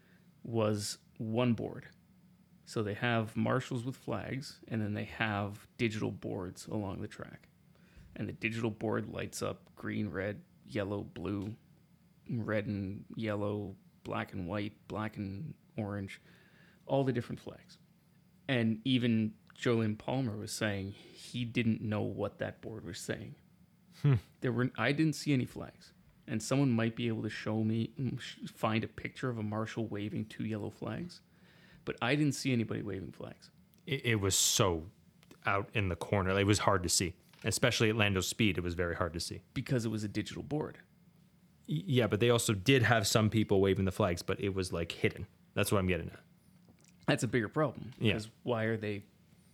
was one board. So they have marshals with flags and then they have digital boards along the track. And the digital board lights up green, red, yellow, blue, red and yellow, black and white, black and orange, all the different flags. And even Jolyon Palmer was saying he didn't know what that board was saying. Hmm. There were I didn't see any flags. And someone might be able to show me, find a picture of a marshal waving two yellow flags. But I didn't see anybody waving flags. It, it was so out in the corner. It was hard to see. Especially at Lando's speed, it was very hard to see. Because it was a digital board. Y- Yeah, but they also did have some people waving the flags, but it was like hidden. That's what I'm getting at. That's a bigger problem. Yeah. Because why are they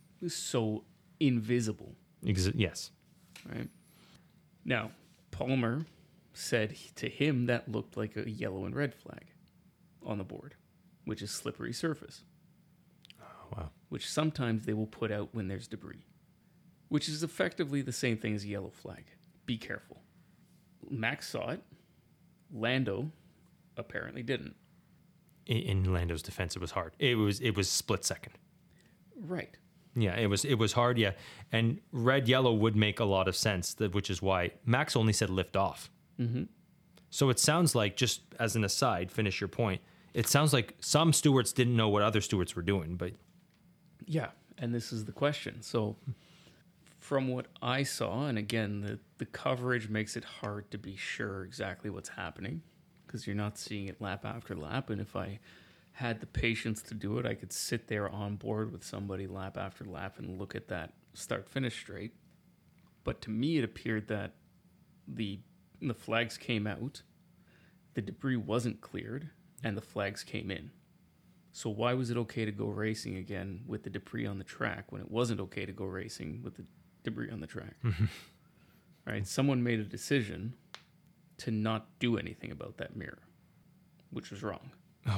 so invisible? Ex- yes. Right? Now, Palmer said to him that looked like a yellow and red flag on the board, which is slippery surface, Oh, wow. which sometimes they will put out when there's debris, which is effectively the same thing as a yellow flag. Be careful. Max saw it. Lando apparently didn't. In, in Lando's defense, it was hard. It was it was split second. Right. Yeah, it was it was hard. Yeah, and red yellow would make a lot of sense, that, which is why Max only said lift off. Mm-hmm. So it sounds like, just as an aside, finish your point. It sounds like some stewards didn't know what other stewards were doing, but Yeah, and this is the question. So from what I saw, and again, the, the coverage makes it hard to be sure exactly what's happening because you're not seeing it lap after lap. And if I had the patience to do it, I could sit there on board with somebody lap after lap and look at that start-finish straight. But to me, it appeared that the the flags came out, the debris wasn't cleared, and the flags came in. So why was it okay to go racing again with the debris on the track when it wasn't okay to go racing with the debris on the track? Right? Someone made a decision to not do anything about that mirror, which was wrong.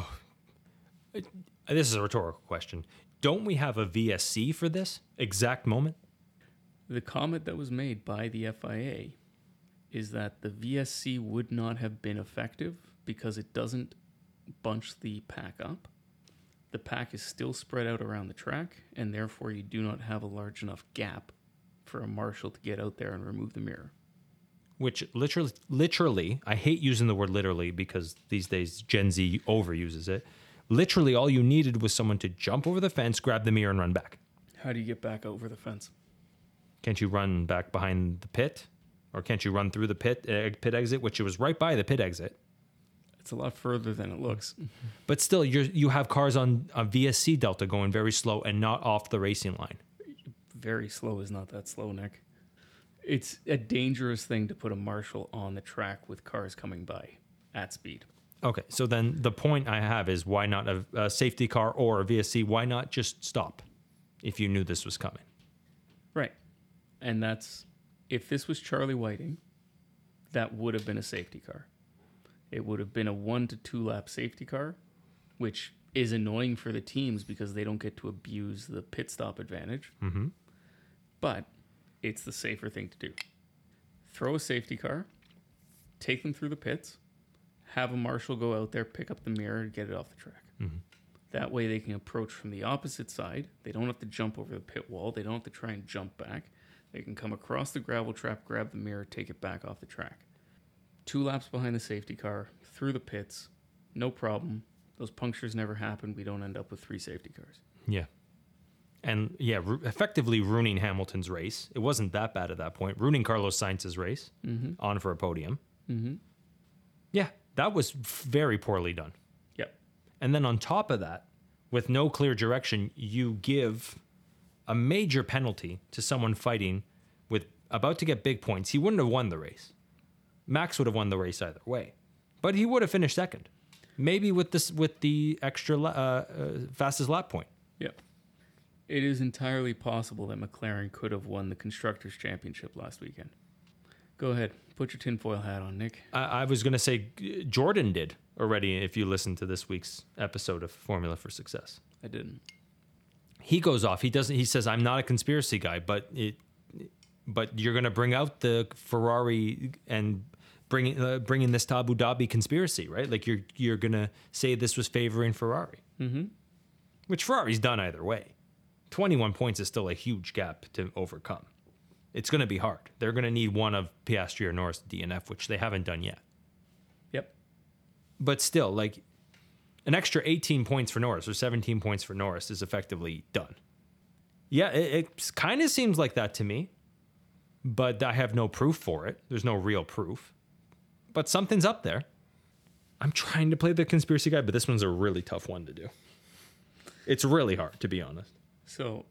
This is a rhetorical question. Don't we have a V S C for this exact moment? The comment that was made by the F I A is that the V S C would not have been effective because it doesn't bunch the pack up. The pack is still spread out around the track, and therefore you do not have a large enough gap for a marshal to get out there and remove the mirror. Which literally, literally, I hate using the word literally because these days Gen Z overuses it. Literally, all you needed was someone to jump over the fence, grab the mirror, and run back. How do you get back over the fence? Can't you run back behind the pit? Or can't you run through the pit uh, pit exit, which it was right by the pit exit? It's a lot further than it looks. But still, you you have cars on a V S C Delta going very slow and not off the racing line. Very slow is not that slow, Nick. It's a dangerous thing to put a marshal on the track with cars coming by at speed. Okay, so then the point I have is why not a, a safety car or a V S C? Why not just stop if you knew this was coming? Right. And that's, if this was Charlie Whiting, that would have been a safety car. It would have been a one to two lap safety car, which is annoying for the teams because they don't get to abuse the pit stop advantage. Mm-hmm. But it's the safer thing to do. Throw a safety car, take them through the pits, have a marshal go out there, pick up the mirror, and get it off the track. Mm-hmm. That way they can approach from the opposite side. They don't have to jump over the pit wall. They don't have to try and jump back. They can come across the gravel trap, grab the mirror, take it back off the track. Two laps behind the safety car, through the pits, no problem. Those punctures never happen. We don't end up with three safety cars. Yeah. And yeah, ru- effectively ruining Hamilton's race. It wasn't that bad at that point. Ruining Carlos Sainz's race Mm-hmm. on for a podium. Mm-hmm. Yeah, that was very poorly done. Yep. And then on top of that, with no clear direction, you give a major penalty to someone fighting with about to get big points. He wouldn't have won the race. Max would have won the race either way, but he would have finished second, maybe with this with the extra la- uh, uh, fastest lap point. Yep. It is entirely possible that McLaren could have won the Constructors' Championship last weekend. Go ahead. Put your tinfoil hat on, Nick. I, I was going to say uh, Jordan did already. If you listen to this week's episode of Formula for Success, I didn't. he goes off. He doesn't. He says, "I'm not a conspiracy guy, but it, but you're going to bring out the Ferrari and bring uh, bring in this to Abu Dhabi conspiracy, right? Like you're you're going to say this was favoring Ferrari, Mm-hmm. which Ferrari's done either way. twenty-one points is still a huge gap to overcome. It's going to be hard. They're going to need one of Piastri or Norris to D N F, which they haven't done yet. Yep. But still, like an extra eighteen points for Norris or seventeen points for Norris is effectively done. Yeah, it, it kind of seems like that to me, but I have no proof for it. There's no real proof, but something's up there. I'm trying to play the conspiracy guy, but this one's a really tough one to do. It's really hard, to be honest. So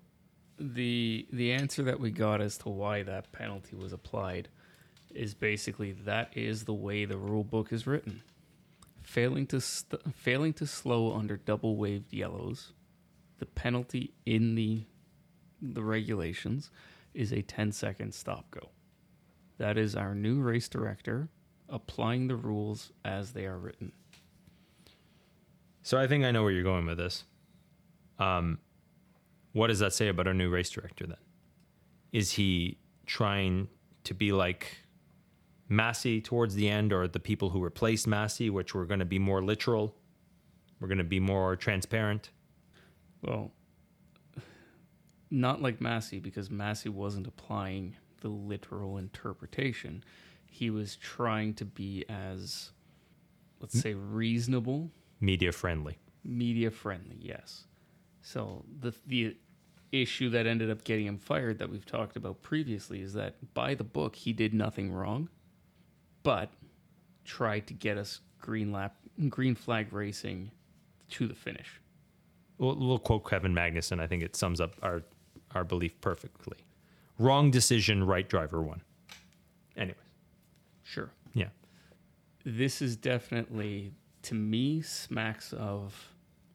the the answer that we got as to why that penalty was applied is basically that is the way the rule book is written. Failing to st- failing to slow under double waved yellows, the penalty in the the regulations is a ten second stop go. That is our new race director applying the rules as they are written. So I think I know where you're going with this. Um, what does that say about our new race director then? Is he trying to be like Massey towards the end, or the people who replaced Massey, which were going to be more literal? We're going to be more transparent? Well, not like Massey, because Massey wasn't applying the literal interpretation. He was trying to be as, let's say, reasonable. Media friendly. Media friendly, yes. So the the issue that ended up getting him fired that we've talked about previously is that by the book he did nothing wrong, but tried to get us green lap green flag racing to the finish. We'll, we'll quote Kevin Magnussen. I think it sums up our our belief perfectly. Wrong decision, right driver won. Anyways, Sure. yeah. This is definitely to me, smacks of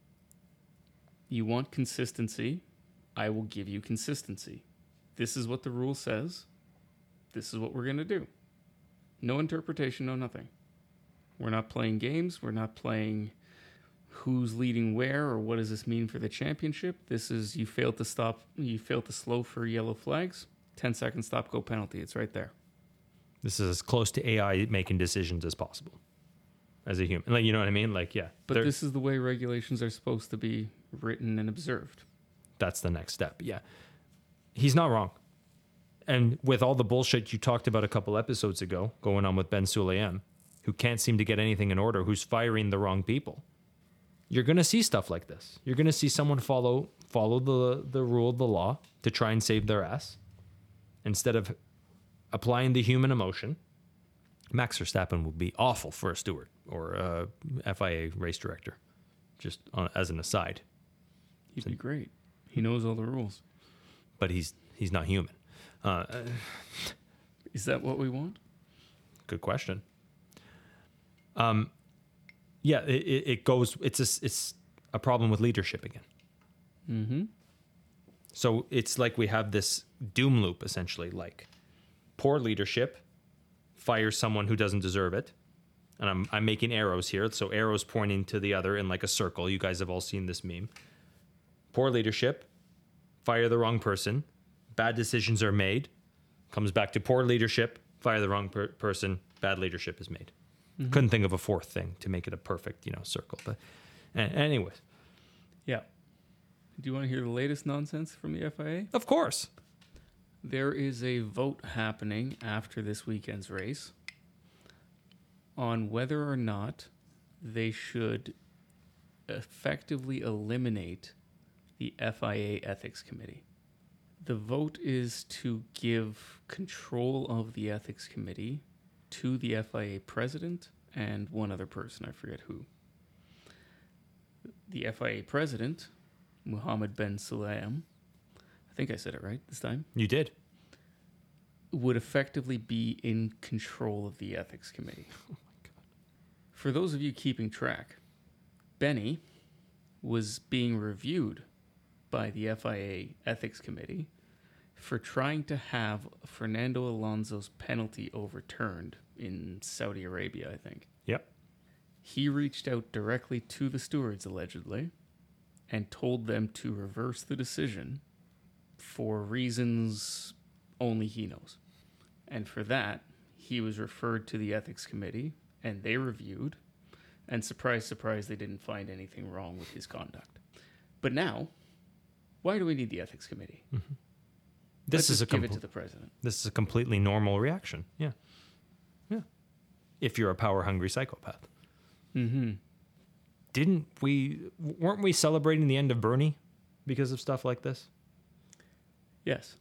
you want consistency, I will give you consistency. This is what the rule says. This is what we're going to do. No interpretation, no nothing. We're not playing games. We're not playing who's leading where or what does this mean for the championship. This is you failed to stop, you failed to slow for yellow flags. ten second stop, go penalty. It's right there. This is as close to A I making decisions as possible as a human. Like, you know what I mean? Like, yeah. But there- this is the way regulations are supposed to be written and observed. That's the next step. Yeah. He's not wrong. And with all the bullshit you talked about a couple episodes ago going on with Ben Sulayem, who can't seem to get anything in order, who's firing the wrong people, you're going to see stuff like this. You're going to see someone follow follow the, the rule of the law to try and save their ass instead of applying the human emotion. Max Verstappen would be awful for a steward or a F I A race director, just on, as an aside. He'd be great. He knows all the rules. But he's he's not human. Uh, Is that what we want? good question. Um, yeah, it, it it goes. It's a it's a problem with leadership again. Mm-hmm. So it's like we have this doom loop essentially. Like poor leadership fires someone who doesn't deserve it, and I'm I'm making arrows here. So arrows pointing to the other in like a circle. You guys have all seen this meme. Poor leadership, fire the wrong person. Bad decisions are made. Comes back to poor leadership, fire the wrong per- person. Bad leadership is made. Mm-hmm. Couldn't think of a fourth thing to make it a perfect, you know, circle. But a- anyways, Yeah. Do you want to hear the latest nonsense from the F I A? of course. There is a vote happening after this weekend's race on whether or not they should effectively eliminate the F I A Ethics Committee. The vote is to give control of the Ethics Committee to the F I A president and one other person, I forget who. The F I A president, Mohammed Ben Sulayem, I think I said it right this time, You did. would effectively be in control of the Ethics Committee. Oh my God. For those of you keeping track, Benny was being reviewed by the F I A Ethics Committee for trying to have Fernando Alonso's penalty overturned in Saudi Arabia, I think. Yep. He reached out directly to the stewards, allegedly, and told them to reverse the decision for reasons only he knows. And for that, he was referred to the Ethics Committee, and they reviewed, and surprise, surprise, they didn't find anything wrong with his conduct. But now, why do we need the Ethics Committee? This Let's is a just give compl- it to the president. this is a completely normal reaction. Yeah. Yeah. If you're a power hungry psychopath. Mm-hmm. Didn't we weren't we celebrating the end of Bernie because of stuff like this? Yes.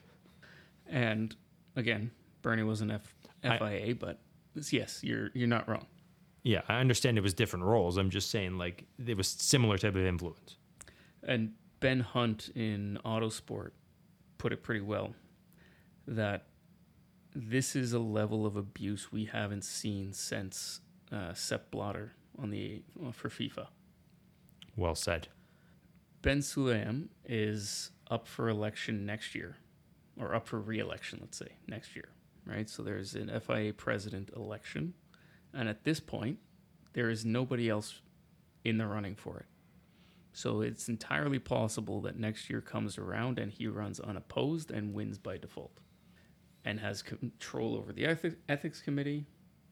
And again, Bernie was an F- I- FIA, but yes, you're you're not wrong. Yeah, I understand it was different roles. I'm just saying like it was similar type of influence. And Ben Hunt in Autosport put it pretty well that this is a level of abuse we haven't seen since uh, Sepp Blatter on the uh, for FIFA. Well said. Ben Sulayem is up for election next year, or up for re-election, let's say, next year, right? So there's an F I A president election, and at this point, there is nobody else in the running for it. So it's entirely possible that next year comes around and he runs unopposed and wins by default, and has control over the eth- ethics committee,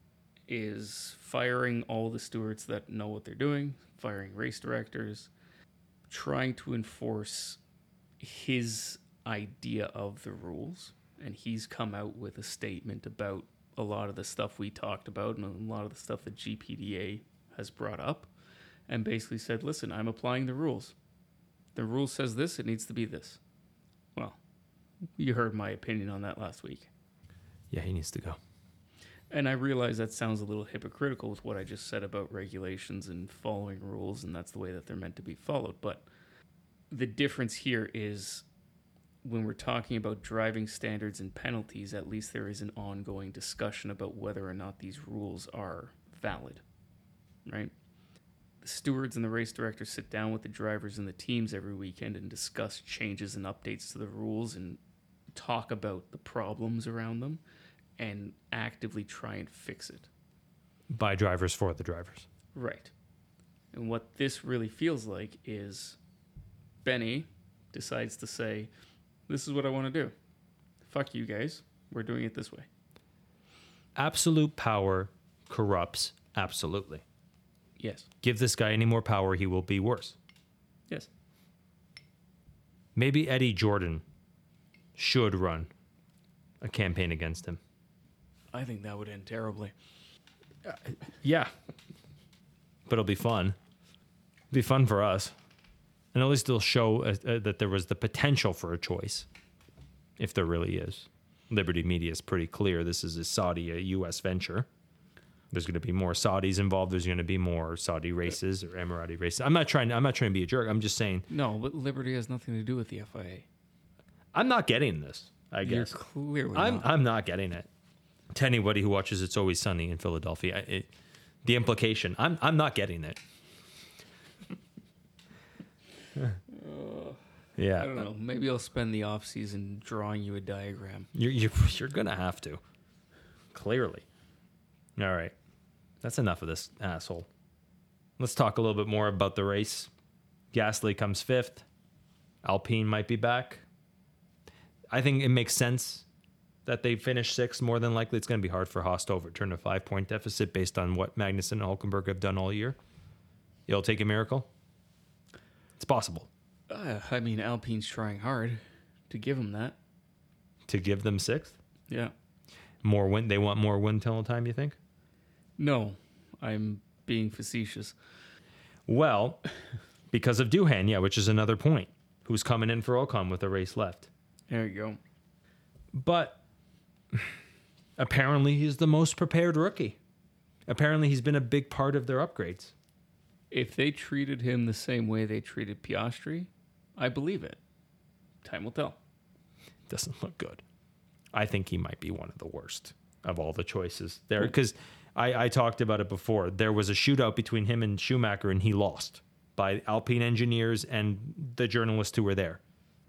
is firing all the stewards that know what they're doing, firing race directors, trying to enforce his idea of the rules. And he's come out with a statement about a lot of the stuff we talked about and a lot of the stuff that G P D A has brought up, and basically said, listen, I'm applying the rules. The rule says this, it needs to be this. Well, you heard my opinion on that last week. Yeah, he needs to go. And I realize that sounds a little hypocritical with what I just said about regulations and following rules, and that's the way that they're meant to be followed. But the difference here is when we're talking about driving standards and penalties, at least there is an ongoing discussion about whether or not these rules are valid, right? The stewards and the race director sit down with the drivers and the teams every weekend and discuss changes and updates to the rules and talk about the problems around them and actively try and fix it. By drivers for the drivers. Right. And what this really feels like is Benny decides to say, this is what I want to do. Fuck you guys. We're doing it this way. Absolute power corrupts absolutely. Yes. Give this guy any more power, he will be worse. Yes. Maybe Eddie Jordan should run a campaign against him. I think that would end terribly. Yeah. But it'll be fun. It'll be fun for us. And at least it'll show uh, uh, that there was the potential for a choice, if there really is. Liberty Media is pretty clear. This is a Saudi, a U S venture. There's going to be more Saudis involved. There's going to be more Saudi races or Emirati races. I'm not trying. I'm not trying to be a jerk. I'm just saying. No, but Liberty has nothing to do with the F I A. I'm not getting this. I You're guess clearly I'm. not. I'm not getting it. To anybody who watches It's Always Sunny in Philadelphia, it, the implication. I'm. I'm not getting it. Yeah. I don't know. Maybe I'll spend the off season drawing you a diagram. You're, you're, you're going to have to. Clearly. All right. That's enough of this asshole. Let's talk a little bit more about the race. Gasly comes fifth. Alpine might be back. I think it makes sense that they finish sixth. More than likely, it's going to be hard for Haas to overturn a five-point deficit based on what Magnussen and Hulkenberg have done all year. It'll take a miracle. It's possible. Uh, I mean, Alpine's trying hard to give him that. To give them sixth? Yeah. More win. They want more wind tunnel time, you think? No, I'm being facetious. Well, because of Doohan, yeah, which is another point. Who's coming in for Ocon with a race left. There you go. But apparently he's the most prepared rookie. Apparently he's been a big part of their upgrades. If they treated him the same way they treated Piastri, I believe it. Time will tell. Doesn't look good. I think he might be one of the worst of all the choices there. Because I, I talked about it before. There was a shootout between him and Schumacher, and he lost by Alpine engineers and the journalists who were there.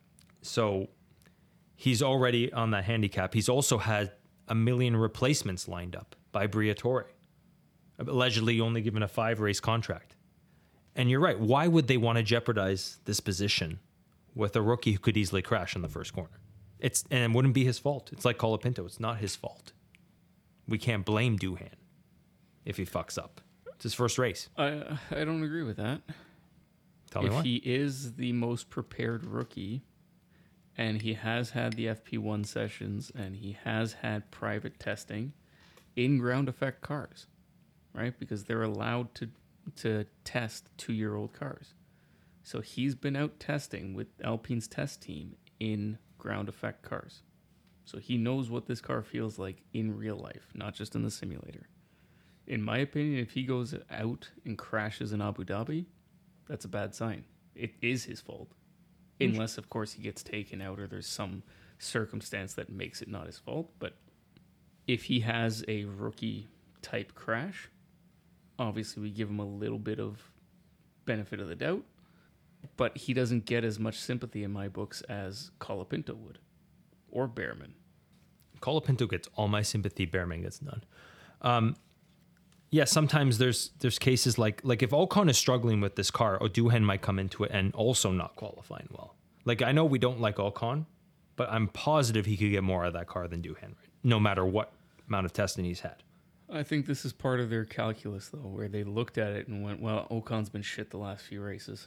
So he's already on that handicap. He's also had a million replacements lined up by Briatore. Allegedly only given a five-race contract. And you're right. Why would they want to jeopardize this position with a rookie who could easily crash in the first corner? It's and it wouldn't be his fault. It's like Colapinto. It's not his fault. We can't blame Doohan if he fucks up. It's his first race. I I don't agree with that. Tell me If why. he is the most prepared rookie, and he has had the F P one sessions, and he has had private testing in ground effect cars, right? Because they're allowed to to test two-year-old cars. So he's been out testing with Alpine's test team in ground effect cars. So he knows what this car feels like in real life, not just in the simulator. In my opinion, if he goes out and crashes in Abu Dhabi, that's a bad sign. It is his fault. Unless, of course, he gets taken out or there's some circumstance that makes it not his fault. But if he has a rookie-type crash, obviously we give him a little bit of benefit of the doubt. But he doesn't get as much sympathy in my books as Colapinto would. Or Behrman. Colapinto gets all my sympathy. Behrman gets none. Um, yeah, sometimes there's there's cases like like if Ocon is struggling with this car, O'Duhan might come into it and also not qualifying well. Like I know we don't like Ocon, but I'm positive he could get more out of that car than Doohan, right? No matter what amount of testing he's had. I think this is part of their calculus, though, where they looked at it and went, well, Ocon's been shit the last few races.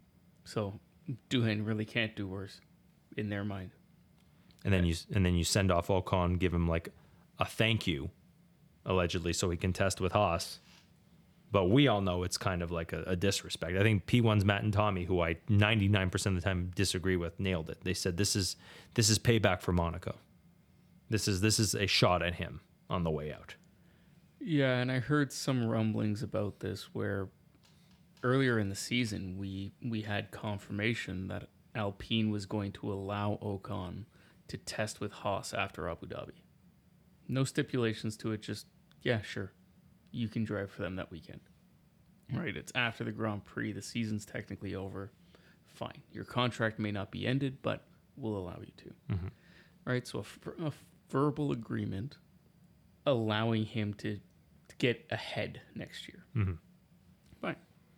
So Doohan really can't do worse in their mind. And then you and then you send off Ocon, give him like a thank you, allegedly, so he can test with Haas. But we all know it's kind of like a, a disrespect. I think P one's Matt and Tommy, who I ninety-nine percent of the time disagree with, nailed it. They said this is this is payback for Monaco. This is this is a shot at him on the way out. Yeah, and I heard some rumblings about this where earlier in the season we we had confirmation that Alpine was going to allow Ocon to test with Haas after Abu Dhabi. No stipulations to it, just, yeah, sure. You can drive for them that weekend. right? It's after the Grand Prix. The season's technically over. Fine. Your contract may not be ended, but we'll allow you to. Mm-hmm. Right? So a, f- a verbal agreement allowing him to, to get ahead next year. Mm-hmm. Fine.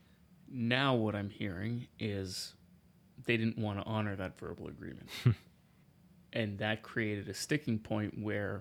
Now what I'm hearing is they didn't want to honor that verbal agreement. And that created a sticking point where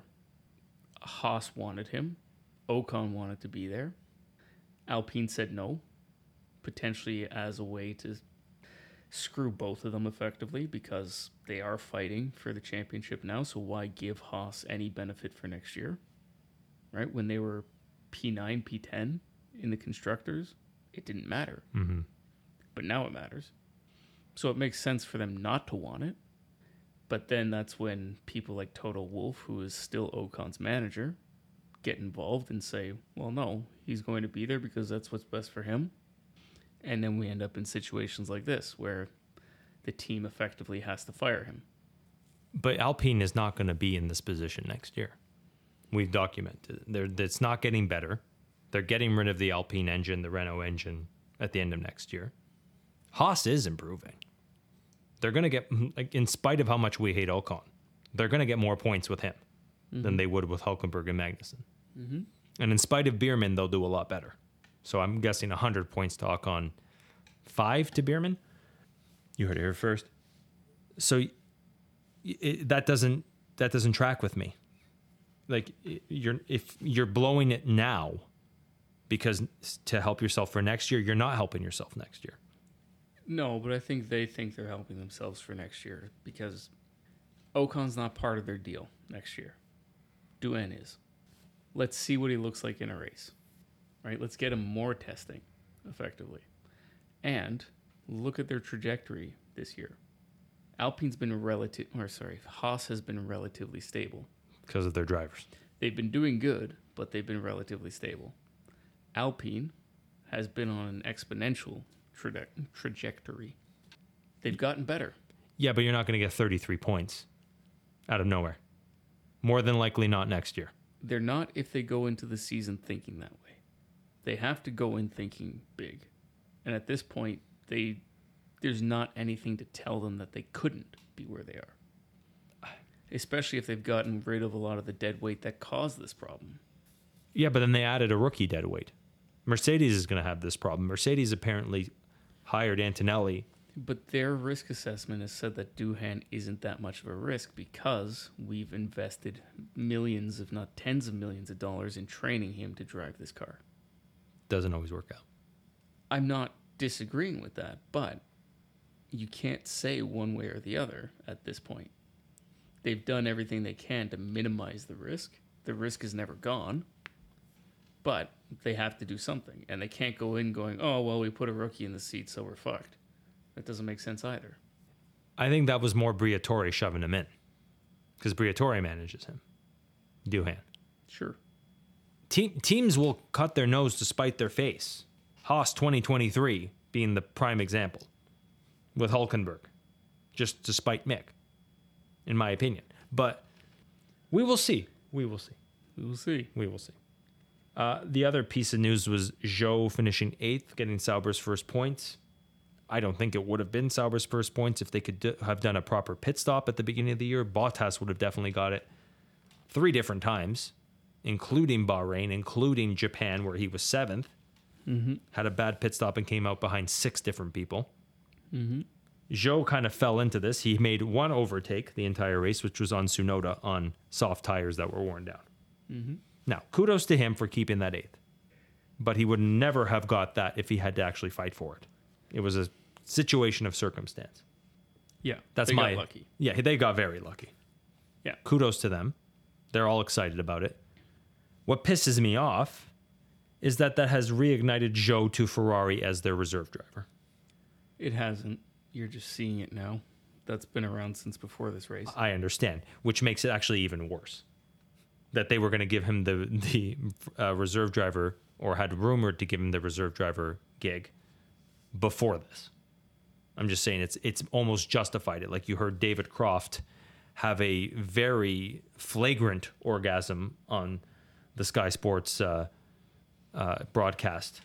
Haas wanted him. Ocon wanted to be there. Alpine said no, potentially as a way to screw both of them effectively because they are fighting for the championship now. So why give Haas any benefit for next year? Right? When they were P nine, P ten in the constructors, it didn't matter. Mm-hmm. But now it matters. So it makes sense for them not to want it. But then that's when people like Toto Wolff, who is still Ocon's manager, get involved and say, well, no, he's going to be there because that's what's best for him. And then we end up in situations like this where the team effectively has to fire him. But Alpine is not going to be in this position next year. We've documented it. They're, it's not getting better. They're getting rid of the Alpine engine, the Renault engine at the end of next year. Haas is improving. They're going to get, like, in spite of how much we hate Ocon, they're going to get more points with him mm-hmm. than they would with Hülkenberg and Magnussen. Mm-hmm. And in spite of Bierman, they'll do a lot better. So I'm guessing one hundred points to Ocon, five to Bierman. You heard it here first. So it, that doesn't that doesn't track with me. Like you're if you're blowing it now because to help yourself for next year, you're not helping yourself next year. No, but I think they think they're helping themselves for next year because Ocon's not part of their deal next year. Duen is. Let's see what he looks like in a race. Right? Let's get him more testing effectively. And look at their trajectory this year. Alpine's been relative or sorry, Haas has been relatively stable because of their drivers. They've been doing good, but they've been relatively stable. Alpine has been on an exponential traje- trajectory. They've gotten better. Yeah, but you're not going to get thirty-three points out of nowhere. More than likely not next year. They're not if they go into the season thinking that way. They have to go in thinking big. And at this point, they there's not anything to tell them that they couldn't be where they are. Especially if they've gotten rid of a lot of the dead weight that caused this problem. Yeah, but then they added a rookie dead weight. Mercedes is going to have this problem. Mercedes apparently hired Antonelli. But their risk assessment has said that Doohan isn't that much of a risk because we've invested millions, if not tens of millions of dollars in training him to drive this car. Doesn't always work out. I'm not disagreeing with that, but you can't say one way or the other at this point. They've done everything they can to minimize the risk. The risk is never gone, but they have to do something. And they can't go in going, oh, well, we put a rookie in the seat, so we're fucked. That doesn't make sense either. I think that was more Briatore shoving him in because Briatore manages him. Doohan. Sure. Te- teams will cut their nose to spite their face. Haas twenty twenty-three being the prime example with Hülkenberg, just to spite Mick, in my opinion. But we will see. We will see. We will see. We will see. Uh, the other piece of news was Zhou finishing eighth, getting Sauber's first points. I don't think it would have been Sauber's first points if they could do, have done a proper pit stop at the beginning of the year. Bottas would have definitely got it three different times, including Bahrain, including Japan, where he was seventh. Mm-hmm. Had a bad pit stop and came out behind six different people. Mm-hmm. Zhou kind of fell into this. He made one overtake the entire race, which was on Tsunoda on soft tires that were worn down. Mm-hmm. Now, kudos to him for keeping that eighth. But he would never have got that if he had to actually fight for it. It was a situation of circumstance. Yeah, That's they my got lucky. Yeah, they got very lucky. Yeah. Kudos to them. They're all excited about it. What pisses me off is that that has reignited Zhou to Ferrari as their reserve driver. It hasn't. You're just seeing it now. That's been around since before this race. I understand, which makes it actually even worse. That they were going to give him the the uh, reserve driver, or had rumored to give him the reserve driver gig before this. I'm just saying it's it's almost justified it. Like you heard David Croft have a very flagrant orgasm on the Sky Sports uh, uh, broadcast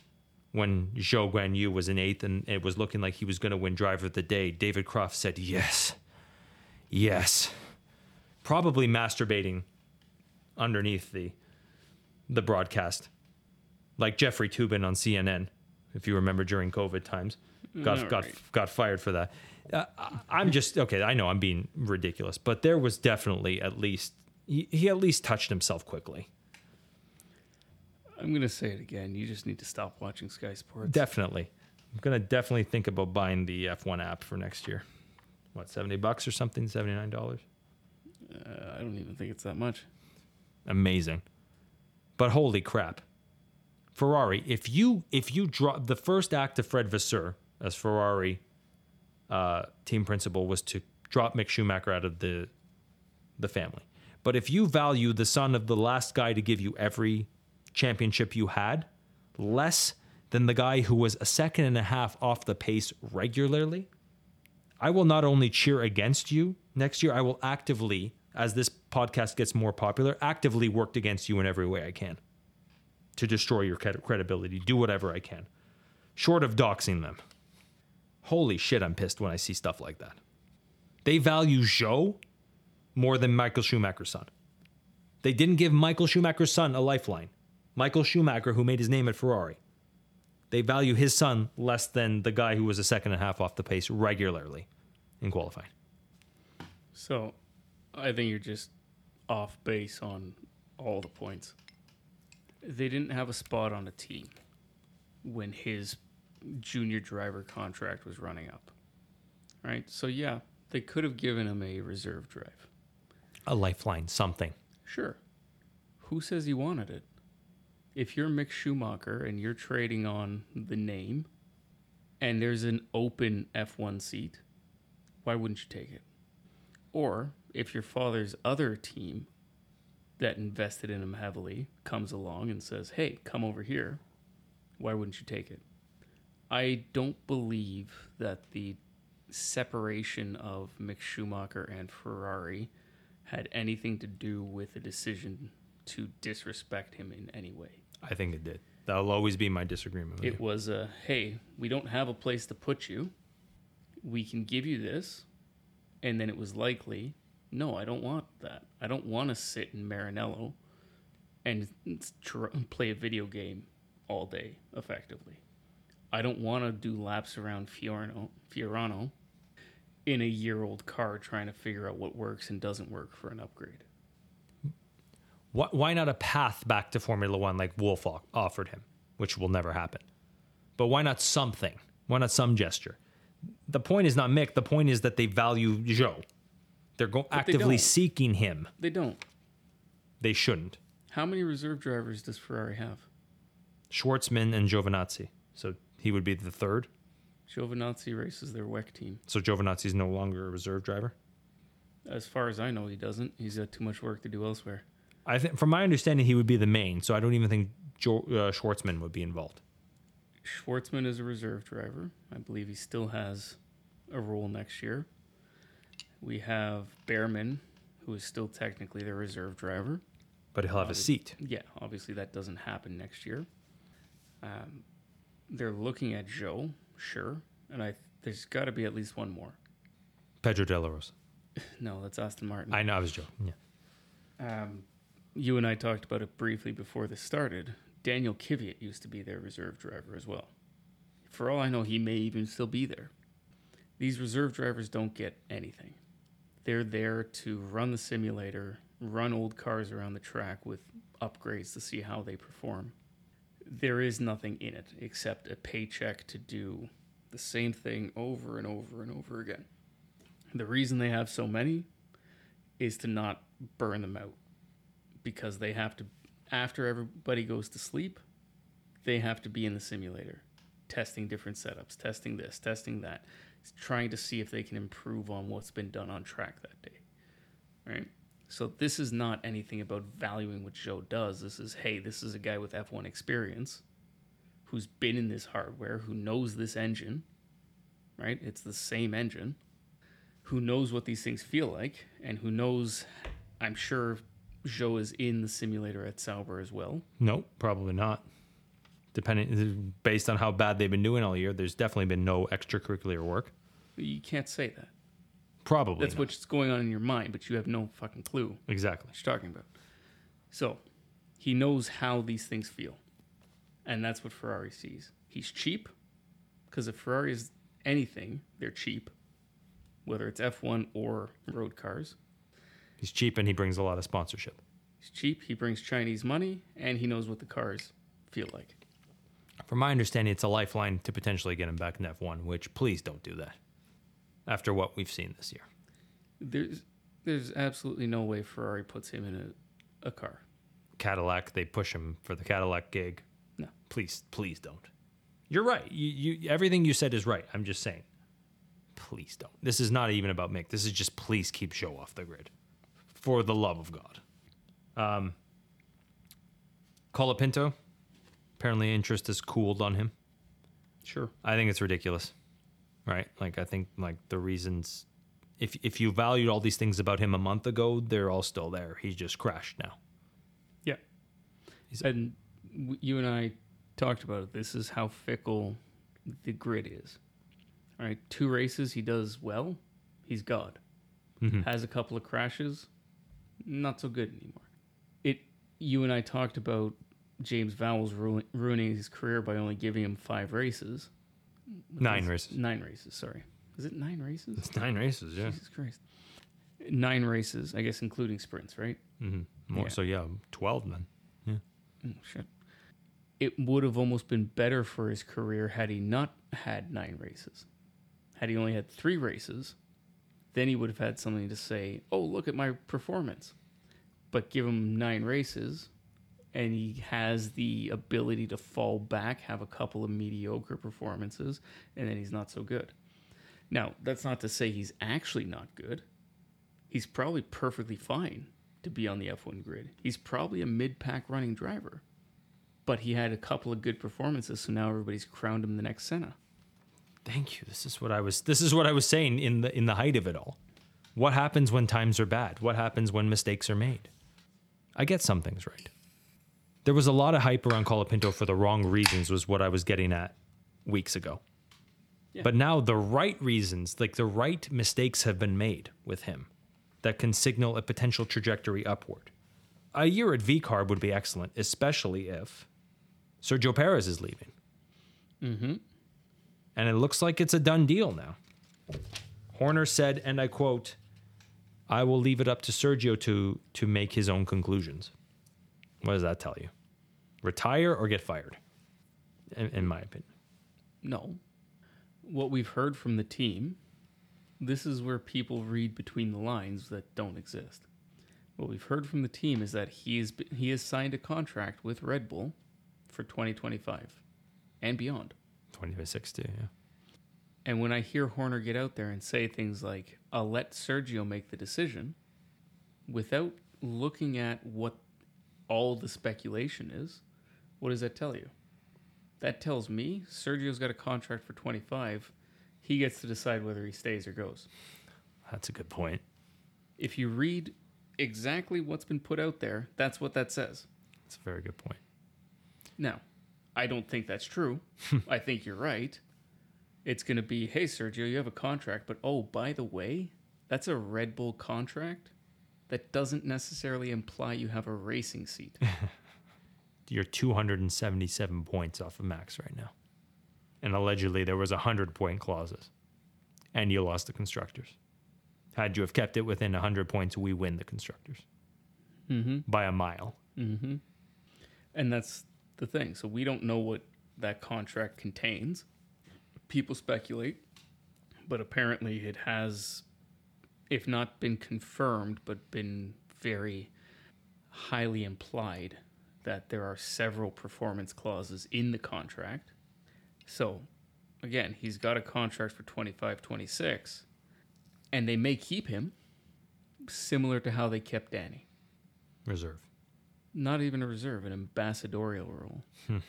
when Zhou Guanyu was in eighth and it was looking like he was going to win driver of the day, David Croft said, yes, yes. Probably masturbating underneath the the broadcast. Like Jeffrey Toobin on C N N, if you remember during COVID times. Got All got right. got fired for that. Uh, I'm just, okay, I know I'm being ridiculous, but there was definitely at least, he, he at least touched himself quickly. I'm going to say it again. You just need to stop watching Sky Sports. Definitely. I'm going to definitely think about buying the F one app for next year. What, seventy bucks or something? seventy-nine dollars? Uh, I don't even think it's that much. Amazing. But holy crap. Ferrari, if you if you drop the first act of Fred Vasseur as Ferrari uh, team principal was to drop Mick Schumacher out of the the family. But if you value the son of the last guy to give you every championship you had less than the guy who was a second and a half off the pace regularly, I will not only cheer against you next year, I will actively, as this podcast gets more popular, actively work against you in every way I can to destroy your cred- credibility, do whatever I can, short of doxing them. Holy shit, I'm pissed when I see stuff like that. They value Zhou more than Michael Schumacher's son. They didn't give Michael Schumacher's son a lifeline. Michael Schumacher, who made his name at Ferrari. They value his son less than the guy who was a second and a half off the pace regularly in qualifying. So I think you're just off base on all the points. They didn't have a spot on a team when his junior driver contract was running up. Right? So yeah, they could have given him a reserve drive. A lifeline, something. Sure. Who says he wanted it? If you're Mick Schumacher and you're trading on the name and there's an open F one seat, why wouldn't you take it? Or if your father's other team that invested in him heavily comes along and says, hey, come over here, why wouldn't you take it? I don't believe that the separation of Mick Schumacher and Ferrari had anything to do with the decision to disrespect him in any way. I think it did. That'll always be my disagreement with It you. was a, hey, we don't have a place to put you. We can give you this. And then it was likely, no, I don't want that. I don't want to sit in Maranello and tr- play a video game all day, effectively. I don't want to do laps around Fiorano, Fiorano in a year-old car trying to figure out what works and doesn't work for an upgrade. Why, why not a path back to Formula One like Wolff o- offered him, which will never happen? But why not something? Why not some gesture? The point is not Mick. The point is that they value Zhou. They're go- they actively don't. seeking him. They don't. They shouldn't. How many reserve drivers does Ferrari have? Schwartzman and Giovinazzi. So he would be the third. Giovinazzi races their W E C team. So Giovinazzi is no longer a reserve driver. As far as I know, he doesn't. He's got too much work to do elsewhere. I think, from my understanding, he would be the main. So I don't even think jo- uh, Schwartzman would be involved. Schwartzman is a reserve driver. I believe he still has a role next year. We have Behrman, who is still technically the reserve driver. But he'll have a Obvi- seat. Yeah, obviously that doesn't happen next year. Um, they're looking at Joe, sure, and I there's got to be at least one more. Pedro De La Rosa. No, that's Aston Martin. I know, I was joking. Yeah. Um, you and I talked about it briefly before this started. Daniel Kvyat used to be their reserve driver as well. For all I know, he may even still be there. These reserve drivers don't get anything. They're there to run the simulator, run old cars around the track with upgrades to see how they perform. There is nothing in it except a paycheck to do the same thing over and over and over again. The reason they have so many is to not burn them out, because they have to, after everybody goes to sleep, they have to be in the simulator, testing different setups, testing this, testing that, trying to see if they can improve on what's been done on track that day, right? So this is not anything about valuing what Joe does. This is, hey, this is a guy with F one experience who's been in this hardware, who knows this engine, right? It's the same engine, who knows what these things feel like, and who knows, I'm sure Joe is in the simulator at Sauber as well. Nope, probably not. Depending, based on how bad they've been doing all year, there's definitely been no extracurricular work. You can't say that. Probably That's not. what's going on in your mind, but you have no fucking clue Exactly. what you're talking about. So, he knows how these things feel. And that's what Ferrari sees. He's cheap, because if Ferrari is anything, they're cheap, whether it's F one or road cars. He's cheap and he brings a lot of sponsorship. He's cheap, he brings Chinese money, and he knows what the cars feel like. From my understanding, it's a lifeline to potentially get him back in F one, which please don't do that after what we've seen this year. There's there's absolutely no way Ferrari puts him in a, a car. Cadillac, they push him for the Cadillac gig. No. Please, please don't. You're right. You, you, everything you said is right. I'm just saying, please don't. This is not even about Mick. This is just please keep Zhou off the grid. For the love of God. Um, Colapinto, apparently interest has cooled on him. Sure. I think it's ridiculous, right? Like, I think like the reasons, if if you valued all these things about him a month ago, they're all still there. He's just crashed now. Yeah. He's- And w- you and I talked about it. This is how fickle the grid is. All right. Two races, he does well. He's God. Mhm. Has a couple of crashes. Not so good anymore. It. You and I talked about James Vowles ru- ruining his career by only giving him five races. Nine races. Nine races, sorry. Is it nine races? It's nine races, yeah. Jesus Christ. Nine races, I guess, including sprints, right? Mm-hmm. More Yeah. so, yeah, twelve then. Yeah. Oh, shit. It would have almost been better for his career had he not had nine races. Had he only had three races, then he would have had something to say, oh, look at my performance. But give him nine races, and he has the ability to fall back, have a couple of mediocre performances, and then he's not so good. Now, that's not to say he's actually not good. He's probably perfectly fine to be on the F one grid. He's probably a mid-pack running driver. But he had a couple of good performances, so now everybody's crowned him the next Senna. Thank you. This is what I was. This is what I was saying in the in the height of it all. What happens when times are bad? What happens when mistakes are made? I get some things right. There was a lot of hype around Colapinto for the wrong reasons, was what I was getting at weeks ago. Yeah. But now the right reasons, like the right mistakes, have been made with him that can signal a potential trajectory upward. A year at V CARB would be excellent, especially if Sergio Perez is leaving. Mm-hmm. And it looks like it's a done deal now. Horner said, and I quote, I will leave it up to Sergio to, to make his own conclusions. What does that tell you? Retire or get fired? In, in my opinion. No. What we've heard from the team, this is where people read between the lines that don't exist. What we've heard from the team is that he is he has signed a contract with Red Bull for twenty twenty-five and beyond. twenty sixty, yeah. And when I hear Horner get out there and say things like, I'll let Sergio make the decision, without looking at what all the speculation is, what does that tell you? That tells me Sergio's got a contract for twenty-five. He gets to decide whether he stays or goes. That's a good point. If you read exactly what's been put out there, that's what that says. That's a very good point. Now, I don't think that's true. I think you're right. It's going to be, hey, Sergio, you have a contract, but oh, by the way, that's a Red Bull contract. That doesn't necessarily imply you have a racing seat. You're two hundred seventy-seven points off of Max right now. And allegedly there was one hundred point clauses. And you lost the Constructors. Had you have kept it within one hundred points, we win the Constructors. Mm-hmm. By a mile. Mm-hmm. And that's the thing. So we don't know what that contract contains. People speculate, but apparently it has, if not been confirmed, but been very highly implied that there are several performance clauses in the contract. So, again, he's got a contract for twenty-five twenty-six, and they may keep him similar to how they kept Danny. Reserve. Not even a reserve, an ambassadorial role.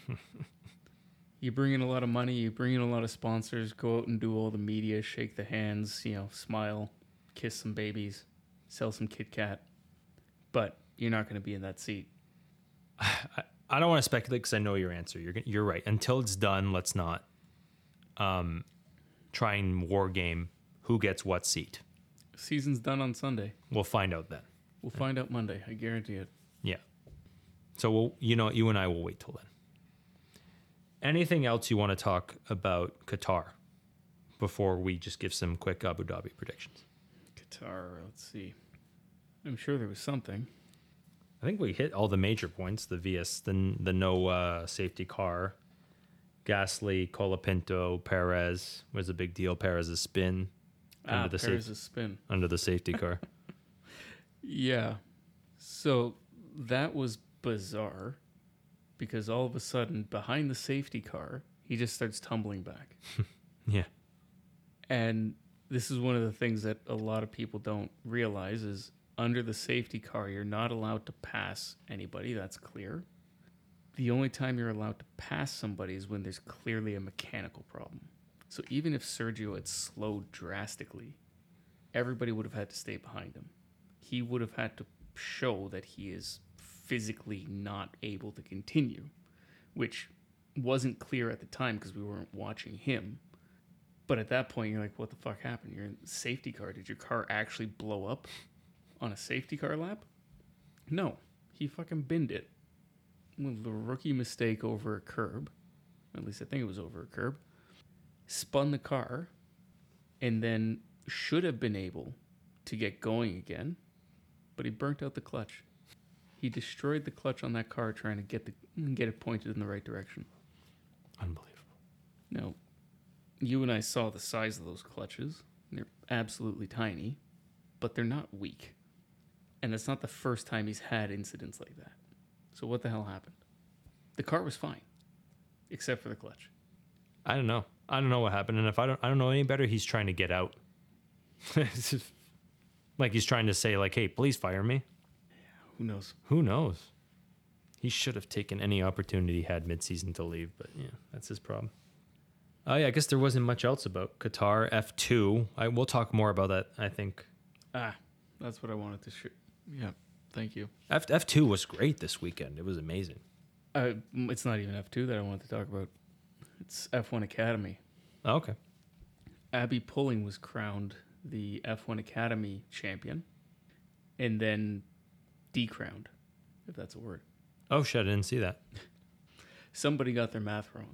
You bring in a lot of money, you bring in a lot of sponsors, go out and do all the media, shake the hands, you know, smile, kiss some babies, sell some Kit Kat. But you're not going to be in that seat. I, I don't want to speculate because I know your answer. You're you're right. Until it's done, let's not um, try and war game who gets what seat. Season's done on Sunday. We'll find out then. We'll find out Monday. I guarantee it. Yeah. So we'll, you know, you and I will wait till then. Anything else you want to talk about Qatar before we just give some quick Abu Dhabi predictions? Qatar, let's see. I'm sure there was something. I think we hit all the major points. The V S, the the no uh, safety car, Gasly, Colapinto, Perez was a big deal. Perez's spin Ah, under the Perez's safe, spin. under the safety car. Yeah. So that was bizarre because all of a sudden, behind the safety car, he just starts tumbling back. Yeah. And this is one of the things that a lot of people don't realize is under the safety car, you're not allowed to pass anybody. That's clear. The only time you're allowed to pass somebody is when there's clearly a mechanical problem. So even if Sergio had slowed drastically, everybody would have had to stay behind him. He would have had to show that he is physically not able to continue, which wasn't clear at the time because we weren't watching him. But at that point, you're like, what the fuck happened? You're in the safety car. Did your car actually blow up on a safety car lap? No. He fucking binned it. With a rookie mistake over a curb. At least I think it was over a curb. Spun the car. And then should have been able to get going again. But he burnt out the clutch. He destroyed the clutch on that car trying to get the get it pointed in the right direction. Unbelievable. Now, you and I saw the size of those clutches. They're absolutely tiny, but they're not weak. And it's not the first time he's had incidents like that. So what the hell happened? The car was fine, except for the clutch. I don't know. I don't know what happened. And if I don't, I don't know any better, he's trying to get out. Like he's trying to say, like, hey, please fire me. Who knows? Who knows? He should have taken any opportunity he had midseason to leave, but yeah, that's his problem. Oh yeah, I guess there wasn't much else about Qatar F two. I we'll talk more about that. I think Ah, that's what I wanted to shoot. Yeah, thank you. F F two was great this weekend. It was amazing. Uh, it's not even F two that I wanted to talk about. It's F one Academy. Oh, okay. Abby Pulling was crowned the F one Academy champion, and then decrowned, if that's a word. Oh shit, I didn't see that. Somebody got their math wrong.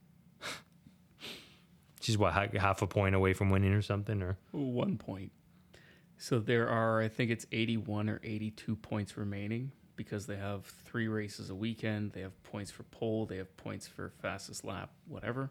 She's what, ha- half a point away from winning or something, or One point. So there are, I think it's eighty-one or eighty-two points remaining because they have three races a weekend. They have points for pole. They have points for fastest lap, whatever.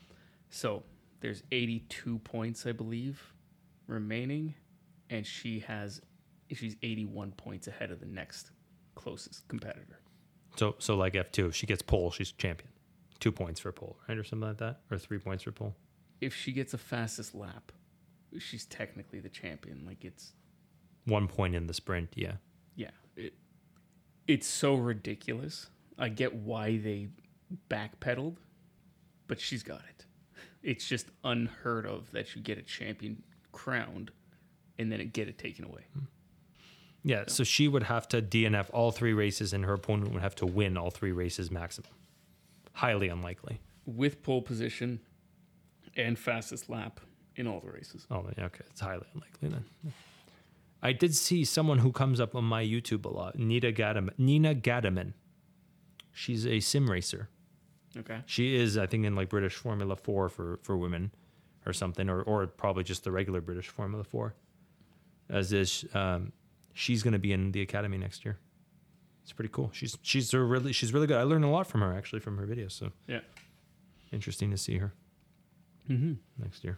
So there's eighty-two points, I believe, remaining. And she has, she's eighty-one points ahead of the next closest competitor. so so like F two. If she gets pole, she's champion. Two points for pole, right, or something like that, or three points for pole. If she gets a fastest lap, she's technically the champion. Like it's, One point in the sprint, yeah. yeah, it, it's so ridiculous. I get why they backpedaled, but she's got it. It's just unheard of that you get a champion crowned and then it get it taken away. Yeah, so she would have to D N F all three races, and her opponent would have to win all three races maximum. Highly unlikely. With pole position and fastest lap in all the races. Oh, yeah, okay. It's highly unlikely then. I did see someone who comes up on my YouTube a lot, Nina Gadaman. Nina Gadaman. She's a sim racer. Okay. She is, I think, in like British Formula four for, for women or something, or, or probably just the regular British Formula four. As is, um, she's going to be in the academy next year. It's pretty cool. She's she's a really she's really good. I learned a lot from her actually from her videos. So Yeah. interesting to see her Mm-hmm. next year.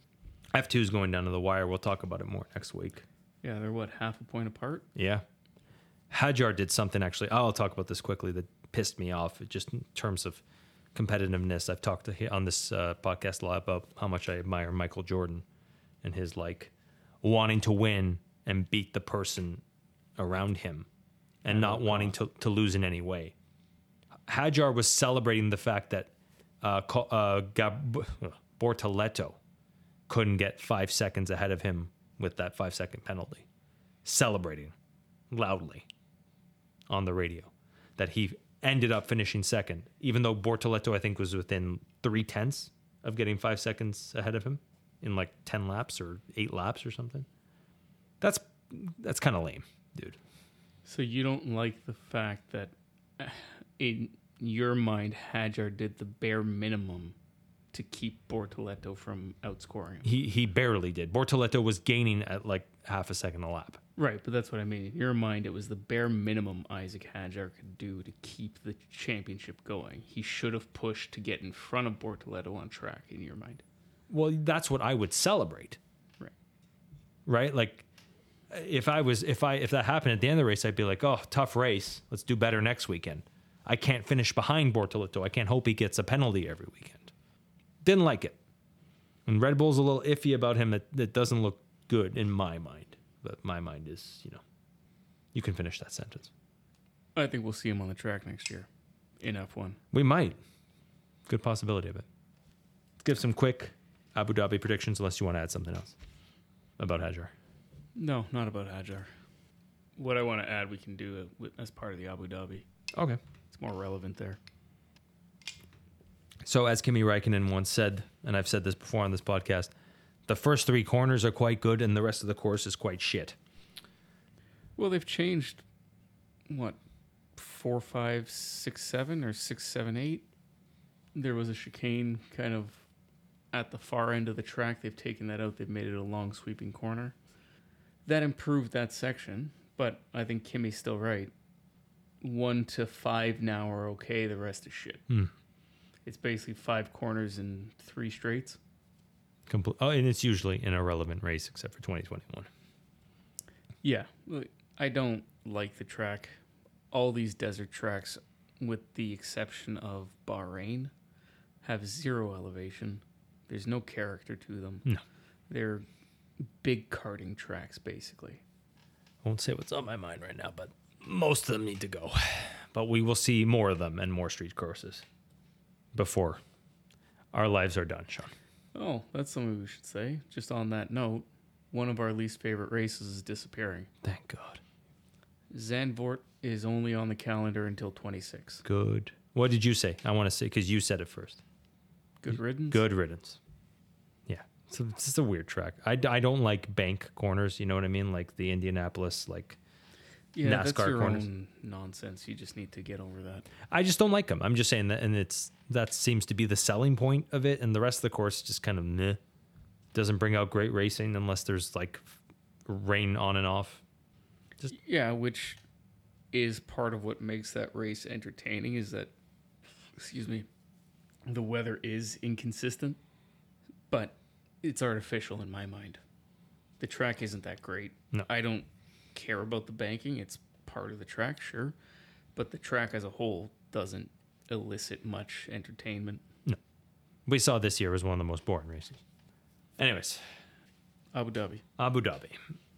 F two is going down to the wire. We'll talk about it more next week. Yeah, they're what, half a point apart? Yeah. Hadjar did something actually. I'll talk about this quickly that pissed me off. It just in terms of competitiveness. I've talked to him on this uh, podcast a lot about how much I admire Michael Jordan and his like wanting to win and beat the person around him and not wanting to, to lose in any way. Hadjar was celebrating the fact that uh, uh, Gab- Bortoleto couldn't get five seconds ahead of him with that five second penalty. Celebrating loudly on the radio that he ended up finishing second, even though Bortoleto, I think, was within three tenths of getting five seconds ahead of him in like ten laps or eight laps or something. That's that's kind of lame, dude. So you don't like the fact that uh, in your mind, Hadjar did the bare minimum to keep Bortoleto from outscoring him. He he barely did. Bortoleto was gaining at like half a second a lap. Right, but that's what I mean. In your mind, it was the bare minimum Isaac Hadjar could do to keep the championship going. He should have pushed to get in front of Bortoleto on track, in your mind. Well, that's what I would celebrate. Right. Right? Like if I was if I if that happened at the end of the race, I'd be like, "Oh, tough race. Let's do better next weekend." I can't finish behind Bortoleto. I can't hope he gets a penalty every weekend. Didn't like it. And Red Bull's a little iffy about him. It, it doesn't look good in my mind. But my mind is, you know, you can finish that sentence. I think we'll see him on the track next year in F one. We might. Good possibility of it. Let's give some quick Abu Dhabi predictions, unless you want to add something else about Hadjar. No, not about Hadjar. What I want to add, we can do it with, as part of the Abu Dhabi. Okay. It's more relevant there. So as Kimi Räikkönen once said, and I've said this before on this podcast, the first three corners are quite good and the rest of the course is quite shit. Well, they've changed, what, four, five, six, seven, or six, seven, eight? There was a chicane kind of at the far end of the track. They've taken that out. They've made it a long sweeping corner. That improved that section, but I think Kimi's still right. One to five now are okay. The rest is shit. Hmm. It's basically five corners and three straights. Compl- oh, and it's usually an irrelevant race except for twenty twenty-one. Yeah, I don't like the track. All these desert tracks, with the exception of Bahrain, have zero elevation. There's no character to them. No. They're big karting tracks, basically. I won't say what's on my mind right now, but most of them need to go. But we will see more of them and more street courses before our lives are done, Sean. Oh, that's something we should say. Just on that note, one of our least favorite races is disappearing. Thank God. Zandvoort is only on the calendar until twenty-six. Good. What did you say? I want to say, because you said it first. Good riddance? Good riddance. Yeah. It's, a, it's just a weird track. I, I don't like bank corners, you know what I mean? Like the Indianapolis, like Yeah, NASCAR that's your corners. own nonsense. You just need to get over that. I just don't like them. I'm just saying that, and it's that seems to be the selling point of it, and the rest of the course just kind of meh. Doesn't bring out great racing unless there's like rain on and off. Just Yeah, which is part of what makes that race entertaining is that, excuse me, the weather is inconsistent, but it's artificial in my mind. The track isn't that great. No. I don't care about the banking. It's part of the track, sure, but the track as a whole doesn't elicit much entertainment. no. We saw this year was one of the most boring races. Anyways, Abu Dhabi. Abu Dhabi.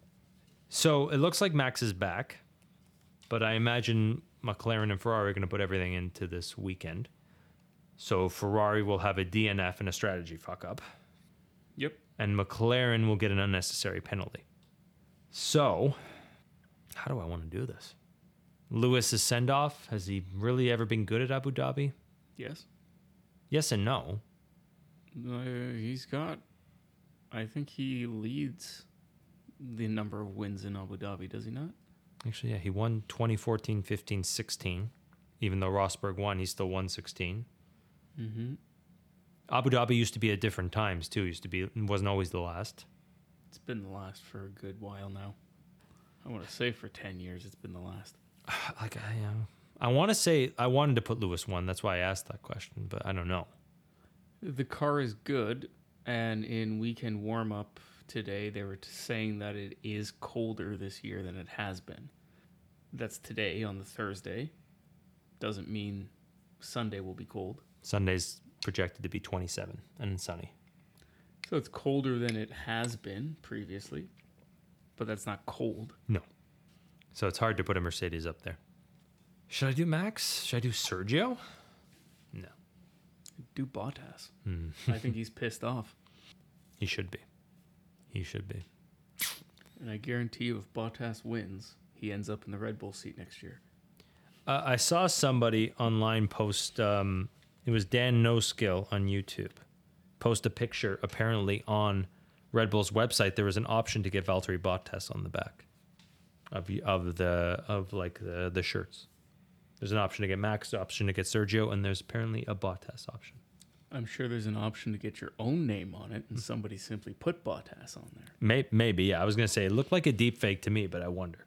So it looks like Max is back, but I imagine McLaren and Ferrari are going to put everything into this weekend. So Ferrari will have a D N F and a strategy fuck up, Yep. and McLaren will get an unnecessary penalty. So, how do I want to do this? Lewis's send off, has he really ever been good at Abu Dhabi? Yes. Yes and no. Uh, he's got, I think he leads the number of wins in Abu Dhabi, does he not? Actually, yeah, he won twenty fourteen, fifteen, sixteen. Even though Rosberg won, he still won sixteen. Mm-hmm. Abu Dhabi used to be at different times too. Used to be, it wasn't always the last. It's been the last for a good while now. I want to say for ten years it's been the last. Like I, uh, I want to say I wanted to put Lewis one. That's why I asked that question, but I don't know. The car is good, and in weekend warm-up today, they were t- saying that it is colder this year than it has been. That's today on the Thursday. Doesn't mean Sunday will be cold. Sunday's projected to be twenty-seven and sunny. So it's colder than it has been previously, but that's not cold. No. So it's hard to put a Mercedes up there. Should I do Max? Should I do Sergio? No. Do Bottas. Hmm. I think he's pissed off. He should be. He should be. And I guarantee you if Bottas wins, he ends up in the Red Bull seat next year. Uh, I saw somebody online post, um, it was Dan No Skill on YouTube, post a picture apparently on Red Bull's website. There was an option to get Valtteri Bottas on the back of of the of like the the shirts. There's an option to get Max, option to get Sergio, and there's apparently a Bottas option. I'm sure there's an option to get your own name on it, and somebody simply put Bottas on there. May, maybe, yeah. I was gonna say it looked like a deep fake to me, but I wonder.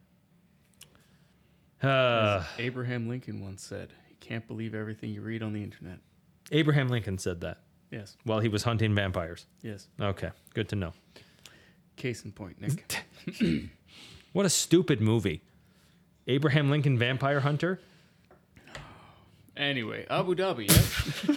Uh, As Abraham Lincoln once said, "You can't believe everything you read on the internet." Abraham Lincoln said that Yes, while he was hunting vampires. yes. Okay, good to know. Case in point, Nick. What a stupid movie. Abraham Lincoln Vampire Hunter? Anyway, Abu Dhabi, yeah.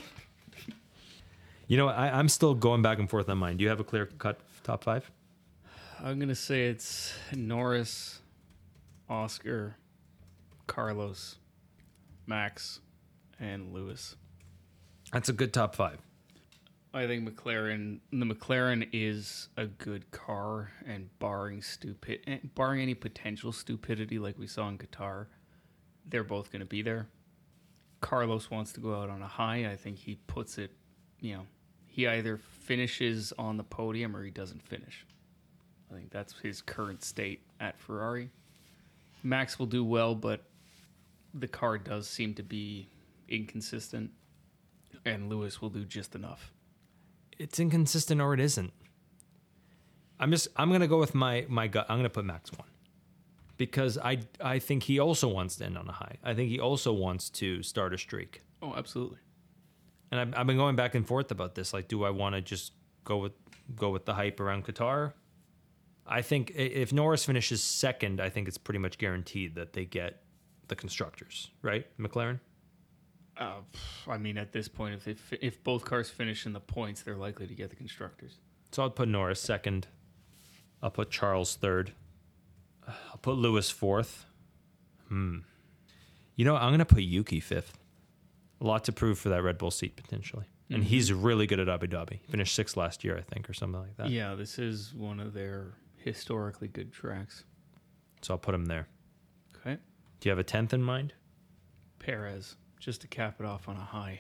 You know, I, I'm still going back and forth on mine. Do you have a clear cut top five? I'm going to say it's Norris, Oscar, Carlos, Max, and Lewis. That's a good top five. I think McLaren, the McLaren is a good car, and barring stupid, eh, barring any potential stupidity like we saw in Qatar, they're both going to be there. Carlos wants to go out on a high. I think he puts it, you know, he either finishes on the podium or he doesn't finish. I think that's his current state at Ferrari. Max will do well, but the car does seem to be inconsistent, and Lewis will do just enough. It's inconsistent or it isn't. I'm just I'm gonna go with my my gut. I'm gonna put Max one. Because I I think he also wants to end on a high. I think he also wants to start a streak. Oh, absolutely. And I've, I've been going back and forth about this. Like, do I want to just go with go with the hype around Qatar? I think i- if Norris finishes second, I think it's pretty much guaranteed that they get the constructors, right? McLaren? Uh, I mean, at this point, if they fi- if both cars finish in the points, they're likely to get the constructors. So I'll put Norris second. I'll put Charles third. I'll put Lewis fourth. Hmm. You know, I'm going to put Yuki fifth. A lot to prove for that Red Bull seat, potentially. And Mhm. he's really good at Abu Dhabi. He finished sixth last year, I think, or something like that. Yeah, this is one of their historically good tracks. So I'll put him there. Okay. Do you have a tenth in mind? Perez, just to cap it off on a high.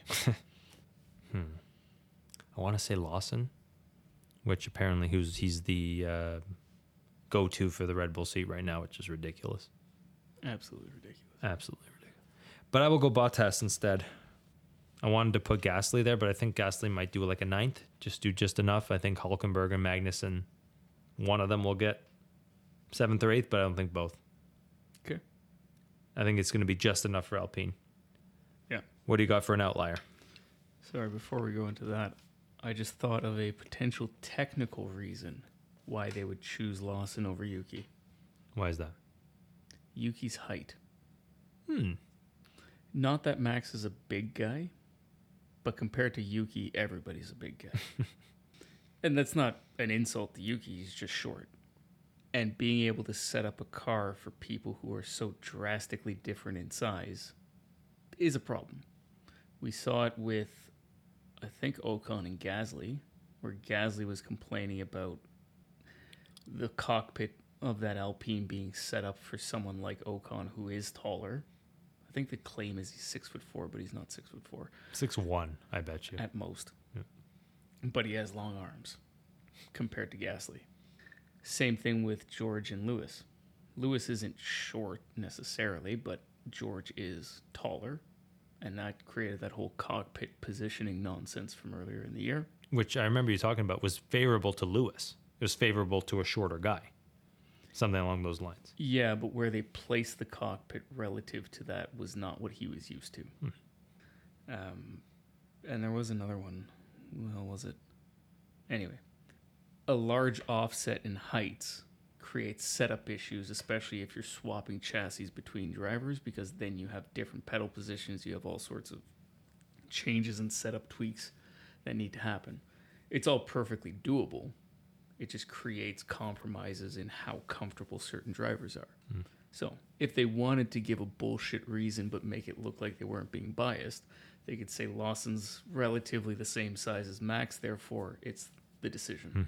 I want to say Lawson, which apparently who's he's the uh, go-to for the Red Bull seat right now, which is ridiculous. Absolutely ridiculous. Absolutely ridiculous. But I will go Bottas instead. I wanted to put Gasly there, but I think Gasly might do like a ninth, just do just enough. I think Hulkenberg and Magnussen, one of them will get seventh or eighth, but I don't think both. Okay. I think it's going to be just enough for Alpine. Yeah. What do you got for an outlier? Sorry, before we go into that, I just thought of a potential technical reason why they would choose Lawson over Yuki. Why is that? Yuki's height. Hmm. Not that Max is a big guy, but compared to Yuki, everybody's a big guy. And that's not an insult to Yuki, he's just short. And being able to set up a car for people who are so drastically different in size is a problem. We saw it with, I think, Ocon and Gasly, where Gasly was complaining about the cockpit of that Alpine being set up for someone like Ocon, who is taller. I think the claim is he's six foot four, but he's not six foot four six one, I bet you. at most. Yeah. But he has long arms compared to Gasly. Same thing with George and Lewis. Lewis isn't short necessarily, but George is taller, and that created that whole cockpit positioning nonsense from earlier in the year. Which I remember you talking about was favorable to Lewis. It was favorable to a shorter guy. Something along those lines. Yeah, but where they placed the cockpit relative to that was not what he was used to. Hmm. Um, and there was another one. Well, was it? Anyway, a large offset in heights creates setup issues, especially if you're swapping chassis between drivers, because then you have different pedal positions. You have all sorts of changes and setup tweaks that need to happen. It's all perfectly doable. It just creates compromises in how comfortable certain drivers are. Mm. So if they wanted to give a bullshit reason but make it look like they weren't being biased, they could say Lawson's relatively the same size as Max, therefore it's the decision. Mm.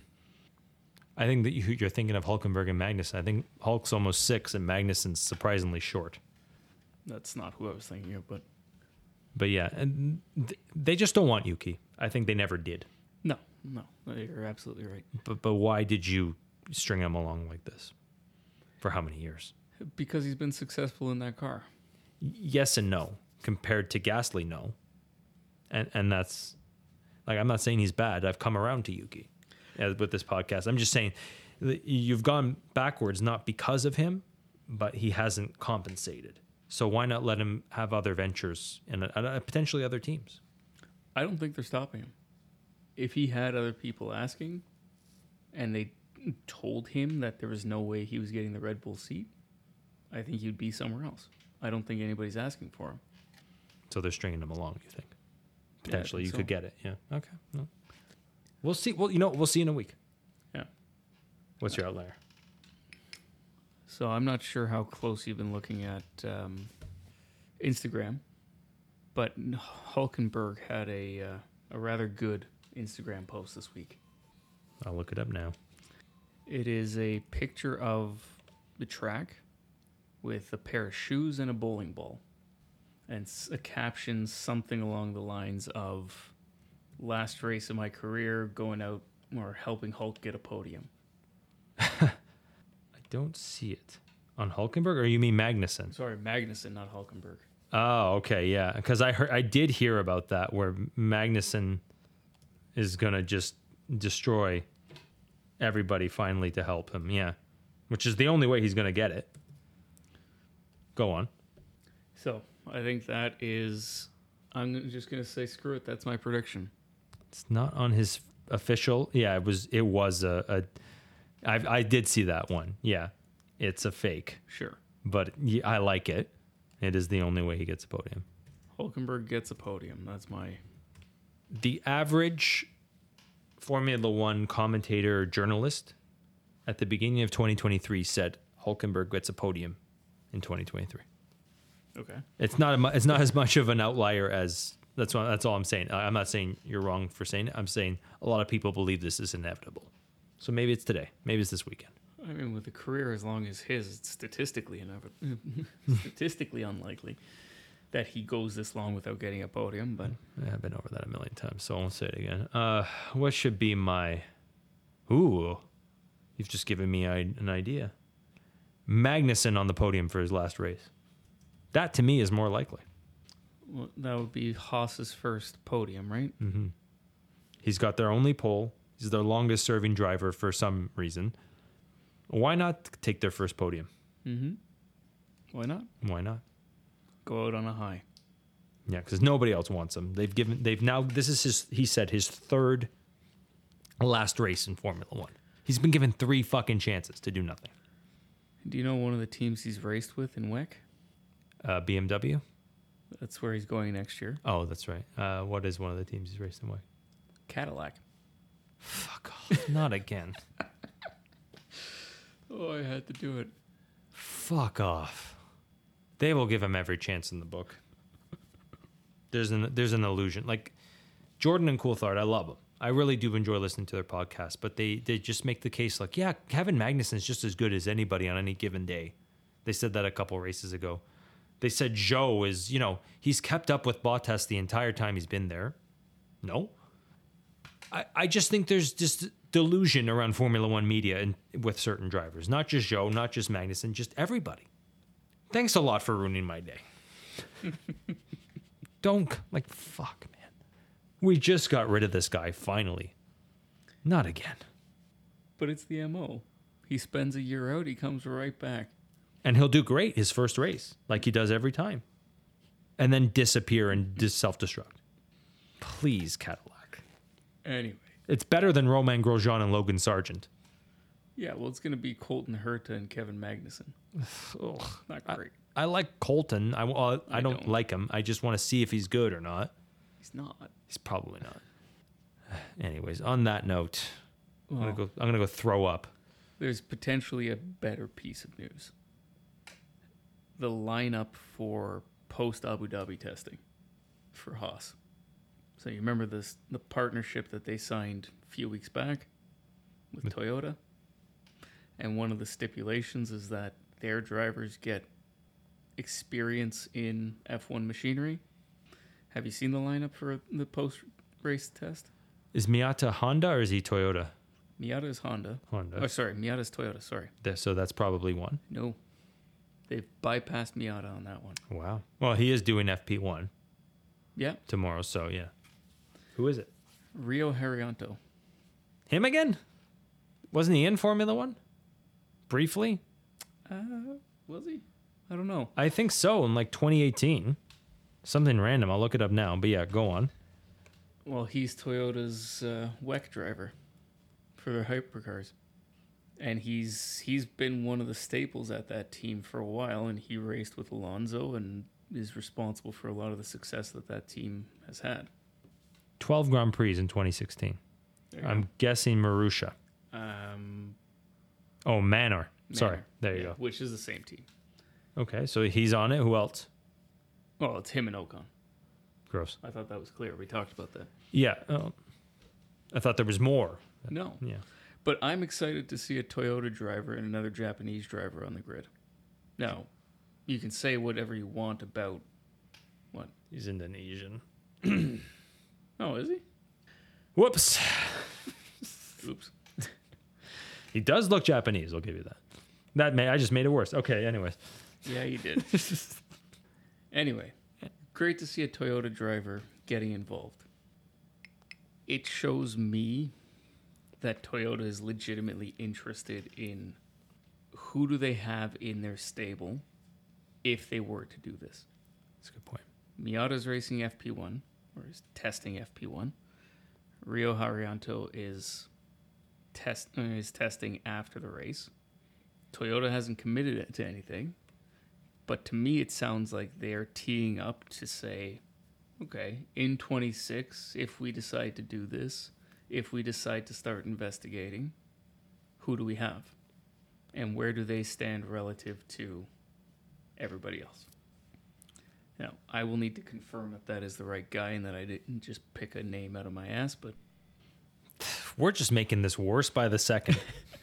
I think that you, you're thinking of Hulkenberg and Magnussen. I think Hulk's almost six and Magnussen's surprisingly short. That's not who I was thinking of, but But yeah, and th- they just don't want Yuki. I think they never did. no, no, you're absolutely right. But but why did you string him along like this? For how many years? Because he's been successful in that car. Y- Yes and no. Compared to Gasly, no. And and that's like, I'm not saying he's bad. I've come around to Yuki uh, with this podcast. I'm just saying that you've gone backwards not because of him, but he hasn't compensated. So why not let him have other ventures and uh, uh, potentially other teams? I don't think they're stopping him. If he had other people asking and they told him that there was no way he was getting the Red Bull seat, I think he'd be somewhere else. I don't think anybody's asking for him. So they're stringing him along, you think? Yeah, I Potentially, think you so. could get it. Yeah. Okay. No. We'll see. Well, you know, we'll see in a week. Yeah. What's your outlier? So I'm not sure how close you've been looking at um, Instagram, but Hulkenberg had a uh, a rather good Instagram post this week. I'll look it up now. It is a picture of the track with a pair of shoes and a bowling ball, and s- a caption something along the lines of "Last race of my career, going out or helping Hulk get a podium." I don't see it on Hulkenberg, or you mean Magnussen? Sorry, Magnussen, not Hulkenberg. Oh, okay, yeah. Because I heard, I did hear about that, where Magnussen is gonna just destroy everybody finally to help him. Yeah, which is the only way he's gonna get it. Go on. So I think that is. I'm gonna- just gonna say screw it. That's my prediction. It's not on his official. Yeah, it was. It was a. a I I did see that one. Yeah, it's a fake, Sure, but yeah, I like it. It is the only way he gets a podium. Hulkenberg gets a podium. That's my. The average Formula One commentator or journalist at the beginning of twenty twenty-three said Hulkenberg gets a podium in twenty twenty-three. Okay. It's not a, mu- it's not as much of an outlier as that's what, that's all I'm saying. I- I'm not saying you're wrong for saying it. I'm saying a lot of people believe this is inevitable. So maybe it's today. Maybe it's this weekend. I mean, with a career as long as his, it's statistically inevit- statistically unlikely that he goes this long without getting a podium. But Yeah, I've been over that a million times, so I won't say it again. Uh, what should be my? Ooh, you've just given me I- an idea. Magnussen on the podium for his last race. That to me is more likely. well, that would be Haas's first podium, right? Mm-hmm. He's got their only pole. He's their longest serving driver for some reason. Why not take their first podium? Mm-hmm. Why not? Why not? Go out on a high. Yeah, because nobody else wants him. They've given. They've now. This is his. He said his third last race in Formula One. He's been given three fucking chances to do nothing. Do you know one of the teams he's raced with in W E C? Uh, B M W. That's where he's going next year. Oh, that's right. Uh, what is one of the teams he's raced in? What? Cadillac. Fuck off! Not again. Oh, I had to do it. Fuck off. They will give him every chance in the book. There's an there's an illusion. Like Jordan and Coulthard, I love them. I really do enjoy listening to their podcast, but they they just make the case like, yeah, Kevin Magnussen is just as good as anybody on any given day. They said that a couple races ago. They said Joe is, you know, he's kept up with Bottas the entire time he's been there. No. I, I just think there's just delusion around Formula One media and with certain drivers. Not just Joe, not just Magnussen, just everybody. Thanks a lot for ruining my day. Don't, like, fuck, man. We just got rid of this guy, finally. Not again. But it's the M O. He spends a year out, he comes right back. And he'll do great his first race, like he does every time. And then disappear and dis- self-destruct. Please, Cadillac. Anyway. It's better than Romain Grosjean and Logan Sargent. Yeah, well, it's going to be Colton Herta and Kevin Magnussen. Ugh. Not I, great. I like Colton. I, well, I, I don't, don't. like him. I just want to see if he's good or not. He's not. He's probably not. Anyways, on that note, I'm Well, gonna go. I'm gonna go throw up. there's potentially a better piece of news. The lineup for post Abu Dhabi testing for Haas. So you remember this the partnership that they signed a few weeks back with With- Toyota? And one of the stipulations is that their drivers get experience in F one machinery. Have you seen the lineup for the post-race test? Is Miata Honda or is he Toyota? Miata is Honda. Honda. Oh, sorry. Miata is Toyota. Sorry. Th- So that's probably one. No. They've bypassed Miata on that one. Wow. Well, he is doing F P one Yeah. tomorrow, so yeah. Who is it? Rio Haryanto. Him again? Wasn't he in Formula One? Briefly? Uh, was he? I don't know. I think so, in like twenty eighteen. Something random. I'll look it up now. But yeah, go on. Well, he's Toyota's uh, W E C driver for their hypercars. And he's he's been one of the staples at that team for a while, and he raced with Alonso and is responsible for a lot of the success that that team has had. twelve Grand Prix in twenty sixteen. There you I'm guessing Marussia. go. Um, Oh, Manor. Sorry. Manor. There you Yeah, go. Which is the same team. Okay, so he's on it. Who else? Well, it's him and Ocon. Gross. I thought that was clear. We talked about that. Yeah. Oh, I thought there was more. No. Yeah. But I'm excited to see a Toyota driver and another Japanese driver on the grid. Now, you can say whatever you want about what? He's Indonesian. Oh, is he? Whoops. Oops. He does look Japanese. I'll give you that. That may I just made it worse. Okay. Anyways. Yeah, you did. Anyway, great to see a Toyota driver getting involved. It shows me that Toyota is legitimately interested in who do they have in their stable if they were to do this. That's a good point. Miata's racing F P one, or is testing F P one. Rio Haryanto is test uh, is testing after the race. Toyota hasn't committed it to anything, but to me it sounds like they're teeing up to say, okay, in twenty-six, if we decide to do this, if we decide to start investigating, who do we have? And where do they stand relative to everybody else? Now, I will need to confirm that that is the right guy and that I didn't just pick a name out of my ass, but We're just making this worse by the second.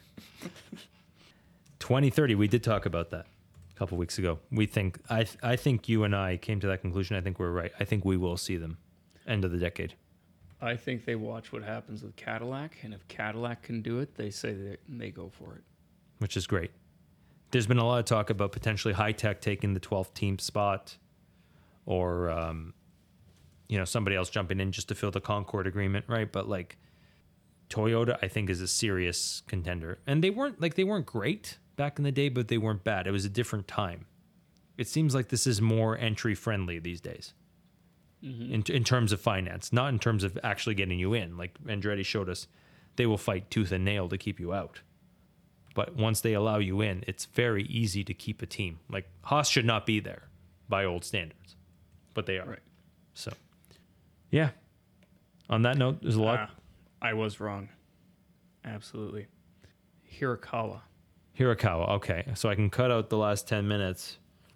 twenty thirty, we did talk about that a couple weeks ago. We think I I think you and I came to that conclusion. I think we're right. I think we will see them end of the decade. I think they watch what happens with Cadillac, and if Cadillac can do it, they say that they go for it. Which is great. There's been a lot of talk about potentially high tech taking the twelfth team spot, or um, you know, somebody else jumping in just to fill the Concord agreement, right? But like Toyota, I think, is a serious contender, and they weren't like they weren't great back in the day, but they weren't bad. It was a different time. It seems like this is more entry friendly these days. Mm-hmm. In, in terms of finance, not in terms of actually getting you in. Like Andretti showed us, they will fight tooth and nail to keep you out. But once they allow you in, it's very easy to keep a team. Like Haas should not be there by old standards, but they are. Right. So, yeah. On that note, there's a lot. Ah, I was wrong. Absolutely. Hirakawa. Hirakawa. Okay, so I can cut out the last ten minutes.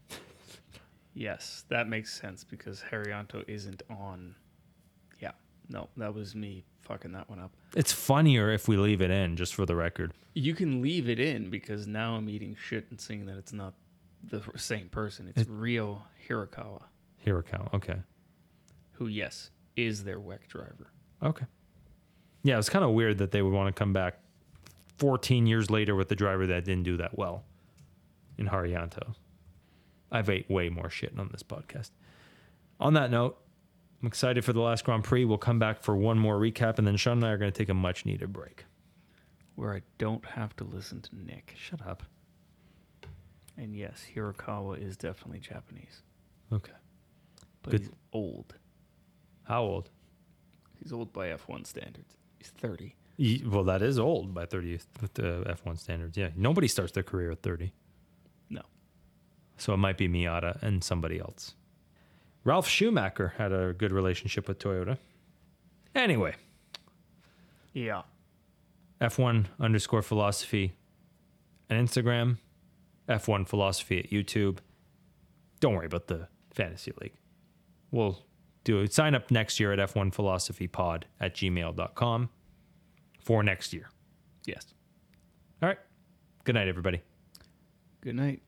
Yes, that makes sense because Haryanto isn't on. Yeah, no, that was me fucking that one up. It's funnier if we leave it in, just for the record. You can leave it in because now I'm eating shit and saying that it's not the same person. It's It- Rio Hirakawa, Hirakawa. Okay. who, yes, is their W E C driver. Okay. Yeah, it's kind of weird that they would want to come back fourteen years later with the driver that didn't do that well in Haryanto. I've ate way more shit on this podcast. On that note, I'm excited for the last Grand Prix. We'll come back for one more recap, and then Sean and I are going to take a much-needed break. Where I don't have to listen to Nick. Shut up. And yes, Hirakawa is definitely Japanese. Okay. But Good. he's old. How old? He's old by F one standards. He's thirty. Ye- Well, that is old by thirty with the F one standards. Yeah, nobody starts their career at thirty. No. So it might be Miata and somebody else. Ralph Schumacher had a good relationship with Toyota. Anyway, Yeah. F one underscore philosophy on Instagram, F one philosophy at YouTube. Don't worry about the fantasy league. We'll do it. Sign up next year at F one philosophy pod at gmail dot com for next year. Yes. All right. Good night, everybody. Good night.